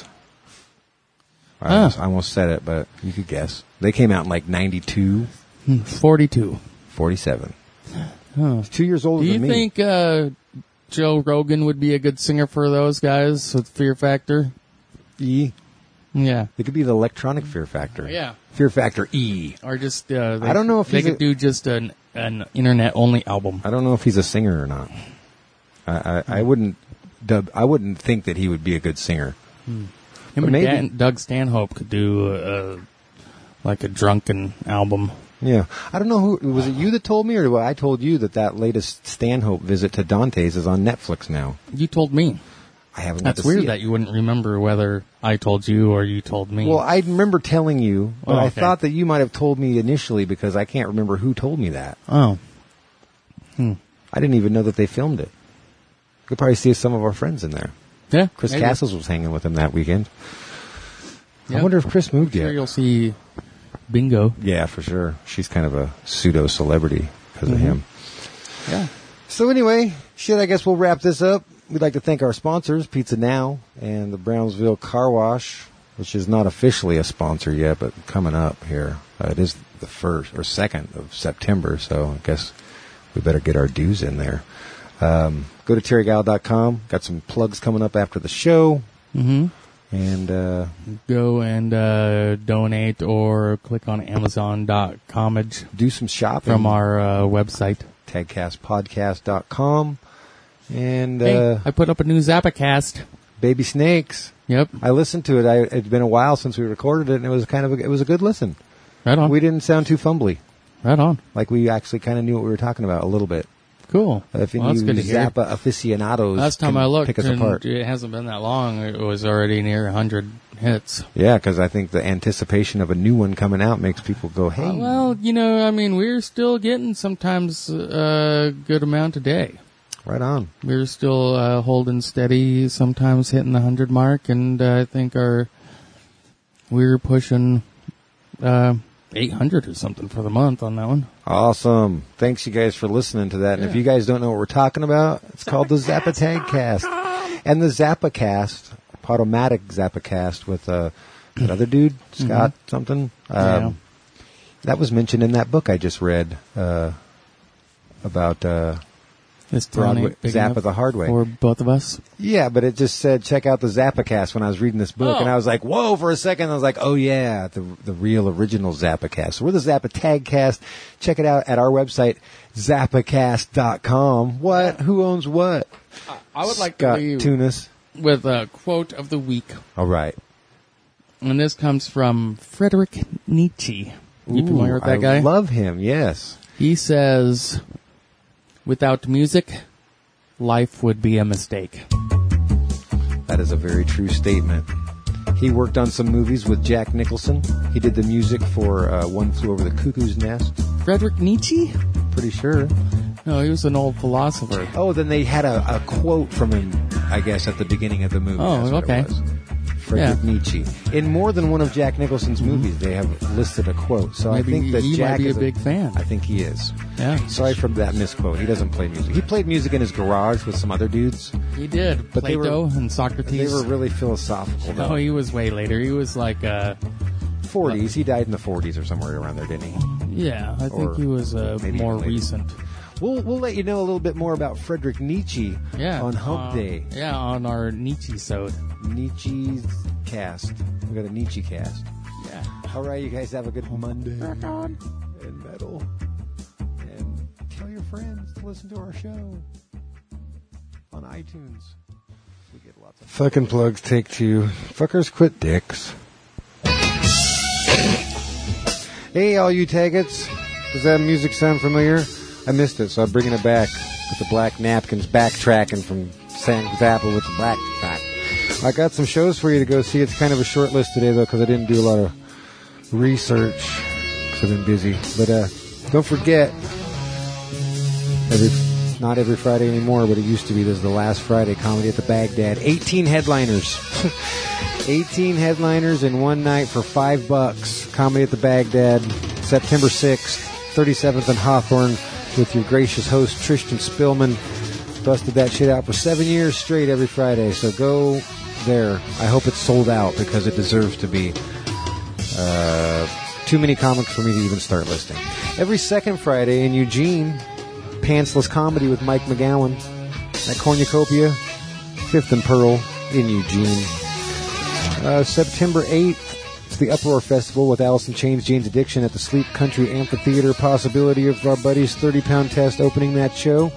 A: I almost said it, but you could guess. They came out in like 92,
C: 42.
A: 47.
C: Huh.
A: He's 2 years older
C: Do you
A: than me.
C: think Joe Rogan would be a good singer for those guys with Fear Factor?
A: E.
C: Yeah.
A: It could be the electronic Fear Factor.
C: Yeah.
A: Fear Factor E.
C: Or just,
A: I don't know if
C: they
A: he's
C: could do just an internet-only album.
A: I don't know if he's a singer or not. I wouldn't think that he would be a good singer.
C: Him
A: But
C: and
A: maybe-
C: Doug Stanhope could do like a drunken album.
A: Yeah. I don't know who, was it you that told me or I told you that latest Stanhope visit to Dante's is on Netflix now?
C: You told me.
A: I haven't got
C: That's
A: to
C: weird
A: see
C: that
A: it.
C: you wouldn't remember whether I told you or you told me.
A: Well, I remember telling you, but
C: Oh,
A: I
C: okay.
A: thought that you might have told me initially because I can't remember who told me that.
C: Oh.
A: I didn't even know that they filmed it. You could probably see some of our friends in there.
C: Yeah.
A: Chris
C: maybe.
A: Castles was hanging with them that weekend.
C: Yeah.
A: I wonder if Chris moved
C: Sure
A: yet.
C: you'll see Bingo.
A: Yeah, for sure. She's kind of a pseudo-celebrity because of him.
C: Yeah.
A: So anyway, I guess we'll wrap this up. We'd like to thank our sponsors, Pizza Now and the Brownsville Car Wash, which is not officially a sponsor yet, but coming up here. It is the 1st or 2nd of September, so I guess we better get our dues in there. Go to terrygal.com. Got some plugs coming up after the show.
C: Mm-hmm.
A: And
C: Go and donate or click on Amazon.com
A: do some shopping.
C: from our website.
A: tagcastpodcast.com. And
C: Hey, I put up a new Zappacast.
A: Baby Snakes.
C: Yep.
A: I listened to it. It's been a while since we recorded it, and it was it was a good listen.
C: Right on.
A: We didn't sound too fumbly.
C: Right on.
A: Like we actually kind of knew what we were talking about a little bit.
C: Cool.
A: If any
C: Well, that's good to hear.
A: Zappa aficionados
C: Last time
A: can
C: I looked,
A: pick us
C: and
A: apart.
C: it hasn't been that long. It was already near 100 hits.
A: Yeah, because I think the anticipation of a new one coming out makes people go, hey.
C: Well, we're still getting sometimes a good amount a day.
A: Right on.
C: We're still holding steady, sometimes hitting the 100 mark, and I think we're pushing 800 or something for the month on that one.
A: Awesome. Thanks, you guys, for listening to that. And if you guys don't know what we're talking about, it's called the Zappa Tag Cast. And the Zappa Cast, Podomatic Zappa Cast with that other dude, Scott something.
C: Yeah.
A: That was mentioned in that book I just read about
C: This town
A: Broadway,
C: ain't big
A: Zappa
C: enough
A: the Hard Way.
C: for both of us.
A: Yeah, but it just said, check out the Zappa Cast when I was reading this book.
C: Oh.
A: And I was like, whoa, for a second. I was like, oh, yeah, the real original Zappa Cast. So we're the Zappa Tag Cast. Check it out at our website, zappacast.com. What? Who owns what?
C: I would like
A: Scott
C: to leave
A: Tunis.
C: with a quote of the week.
A: All right.
C: And this comes from Friedrich Nietzsche. You familiar with that guy?
A: I love him, yes.
C: He says, without music, life would be a mistake.
A: That is a very true statement. He worked on some movies with Jack Nicholson. He did the music for One Flew Over the Cuckoo's Nest.
C: Friedrich Nietzsche?
A: Pretty sure.
C: No, he was an old philosopher.
A: Oh, then they had a quote from him, I guess, at the beginning of the movie.
C: Oh,
A: That's what
C: okay.
A: it was. Friedrich Nietzsche. In more than one of Jack Nicholson's movies, they have listed a quote. So
C: Maybe
A: I think that
C: he
A: Jack
C: might be
A: is
C: a big fan.
A: I think he is.
C: Yeah.
A: Sorry for that misquote. He doesn't play music. He played music in his garage with some other dudes.
C: He did.
A: But they
C: Plato
A: were-
C: and Socrates.
A: They were really philosophical, though.
C: No, he was way later. He was like,
A: 40s. He died in the 40s or somewhere around there, didn't he?
C: yeah, I
A: Or
C: think he was
A: maybe
C: more
A: even later.
C: recent.
A: We'll let you know a little bit more about Friedrich Nietzsche
C: Yeah.
A: on Hump Day.
C: Yeah, on our Nietzsche-sode.
A: Nietzsche's cast. We got a Nietzsche cast.
C: Yeah.
A: All right, you guys have a good Monday. And metal. And tell your friends to listen to our show on iTunes. We get lots of fucking plugs. Take 2. Fuckers quit dicks. Hey, all you taggets. Does that music sound familiar? I missed it, so I'm bringing it back with the black napkins, backtracking from Sam Zappa with the black track. I got some shows for you to go see. It's kind of a short list today, though, because I didn't do a lot of research because I've been busy. But don't forget, not every Friday anymore, but it used to be. This is the last Friday, Comedy at the Baghdad. 18 headliners. 18 headliners in one night for $5. Comedy at the Baghdad, September 6th, 37th and Hawthorne, with your gracious host, Tristan Spillman. Busted that shit out for 7 years straight every Friday, so go there. I hope it's sold out because it deserves to be. Too many comics for me to even start listing. Every second Friday in Eugene, Pantsless Comedy with Mike McGowan at Cornucopia, 5th and Pearl in Eugene. September 8th, it's the Uproar Festival with Alice in Chains, Jane's Addiction at the Sleep Country Amphitheater. Possibility of our buddy's 30-pound test opening that show.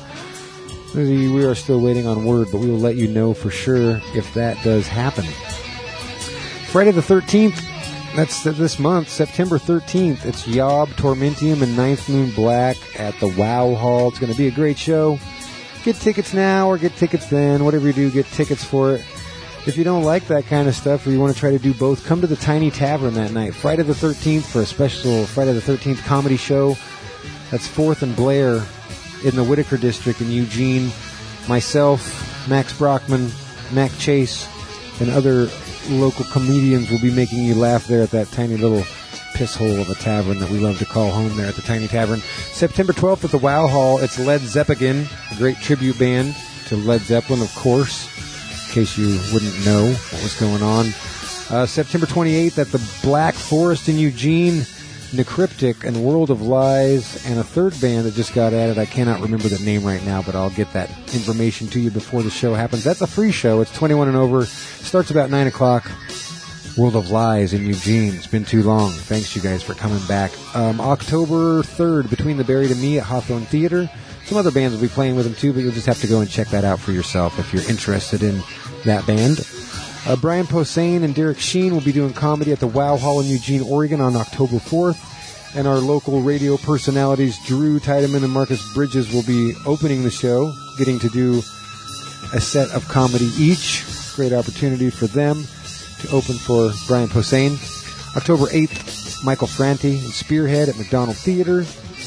A: We are still waiting on word, but we will let you know for sure if that does happen. Friday the 13th, that's this month, September 13th. It's Yob, Tormentium, and Ninth Moon Black at the Wow Hall. It's going to be a great show. Get tickets now or get tickets then. Whatever you do, get tickets for it. If you don't like that kind of stuff or you want to try to do both, come to the Tiny Tavern that night. Friday the 13th for a special Friday the 13th comedy show. That's 4th and Blair in the Whitaker District in Eugene. Myself, Max Brockman, Mac Chase, and other local comedians will be making you laugh there at that tiny little piss hole of a tavern that we love to call home there at the Tiny Tavern. September 12th at the Wow Hall, it's Led Zeppelin, a great tribute band to Led Zeppelin, of course, in case you wouldn't know what was going on. September 28th at the Black Forest in Eugene, Necryptic and World of Lies, and a third band that just got added. I cannot remember the name right now, but I'll get that information to you before the show happens. That's a free show. It's 21 and over. Starts about 9 o'clock. World of Lies in Eugene. It's been too long. Thanks, you guys, for coming back. October 3rd, Between the Buried and Me at Hawthorne Theater. Some other bands will be playing with them, too, but you'll just have to go and check that out for yourself if you're interested in that band. Brian Posehn and Derek Sheen will be doing comedy at the Wow Hall in Eugene, Oregon on October 4th. And our local radio personalities, Drew Tiedemann and Marcus Bridges, will be opening the show, getting to do a set of comedy each. Great opportunity for them to open for Brian Posehn. October 8th, Michael Franti and Spearhead at McDonald Theater.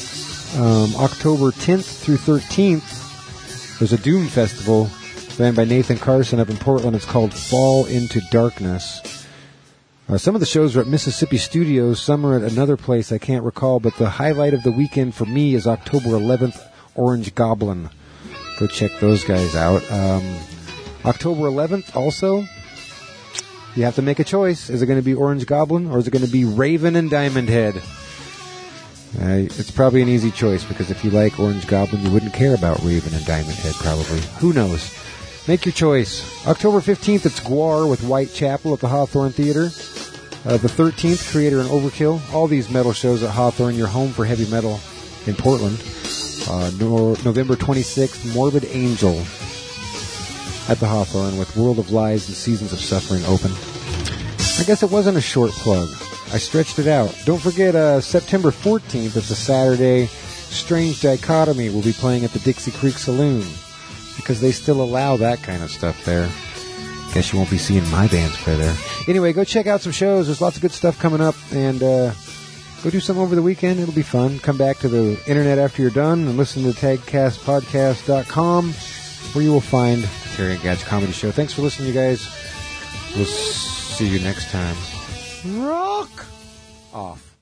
A: October 10th through 13th, there's a Doom Festival ran by Nathan Carson up in Portland. It's called Fall into Darkness. Some of the shows are at Mississippi Studios. Some are at another place I can't recall, but the highlight of the weekend for me is October 11th, Orange Goblin. Go check those guys out. October 11th also, you have to make a choice. Is it going to be Orange Goblin or is it going to be Raven and Diamond Head? It's probably an easy choice because if you like Orange Goblin, you wouldn't care about Raven and Diamond Head probably. Who knows? Make your choice. October 15th, it's Gwar with Whitechapel at the Hawthorne Theater. The 13th, Creator and Overkill. All these metal shows at Hawthorne, your home for heavy metal in Portland. November 26th, Morbid Angel at the Hawthorne with World of Lies and Seasons of Suffering open. I guess it wasn't a short plug. I stretched it out. Don't forget, September 14th, it's a Saturday, Strange Dichotomy will be playing at the Dixie Creek Saloon because they still allow that kind of stuff there. Guess you won't be seeing my bands play there. Anyway, go check out some shows. There's lots of good stuff coming up, and go do something over the weekend. It'll be fun. Come back to the internet after you're done and listen to tagcastpodcast.com, where you will find Terry and Gad's Comedy Show. Thanks for listening, you guys. We'll See you next time. Rock off.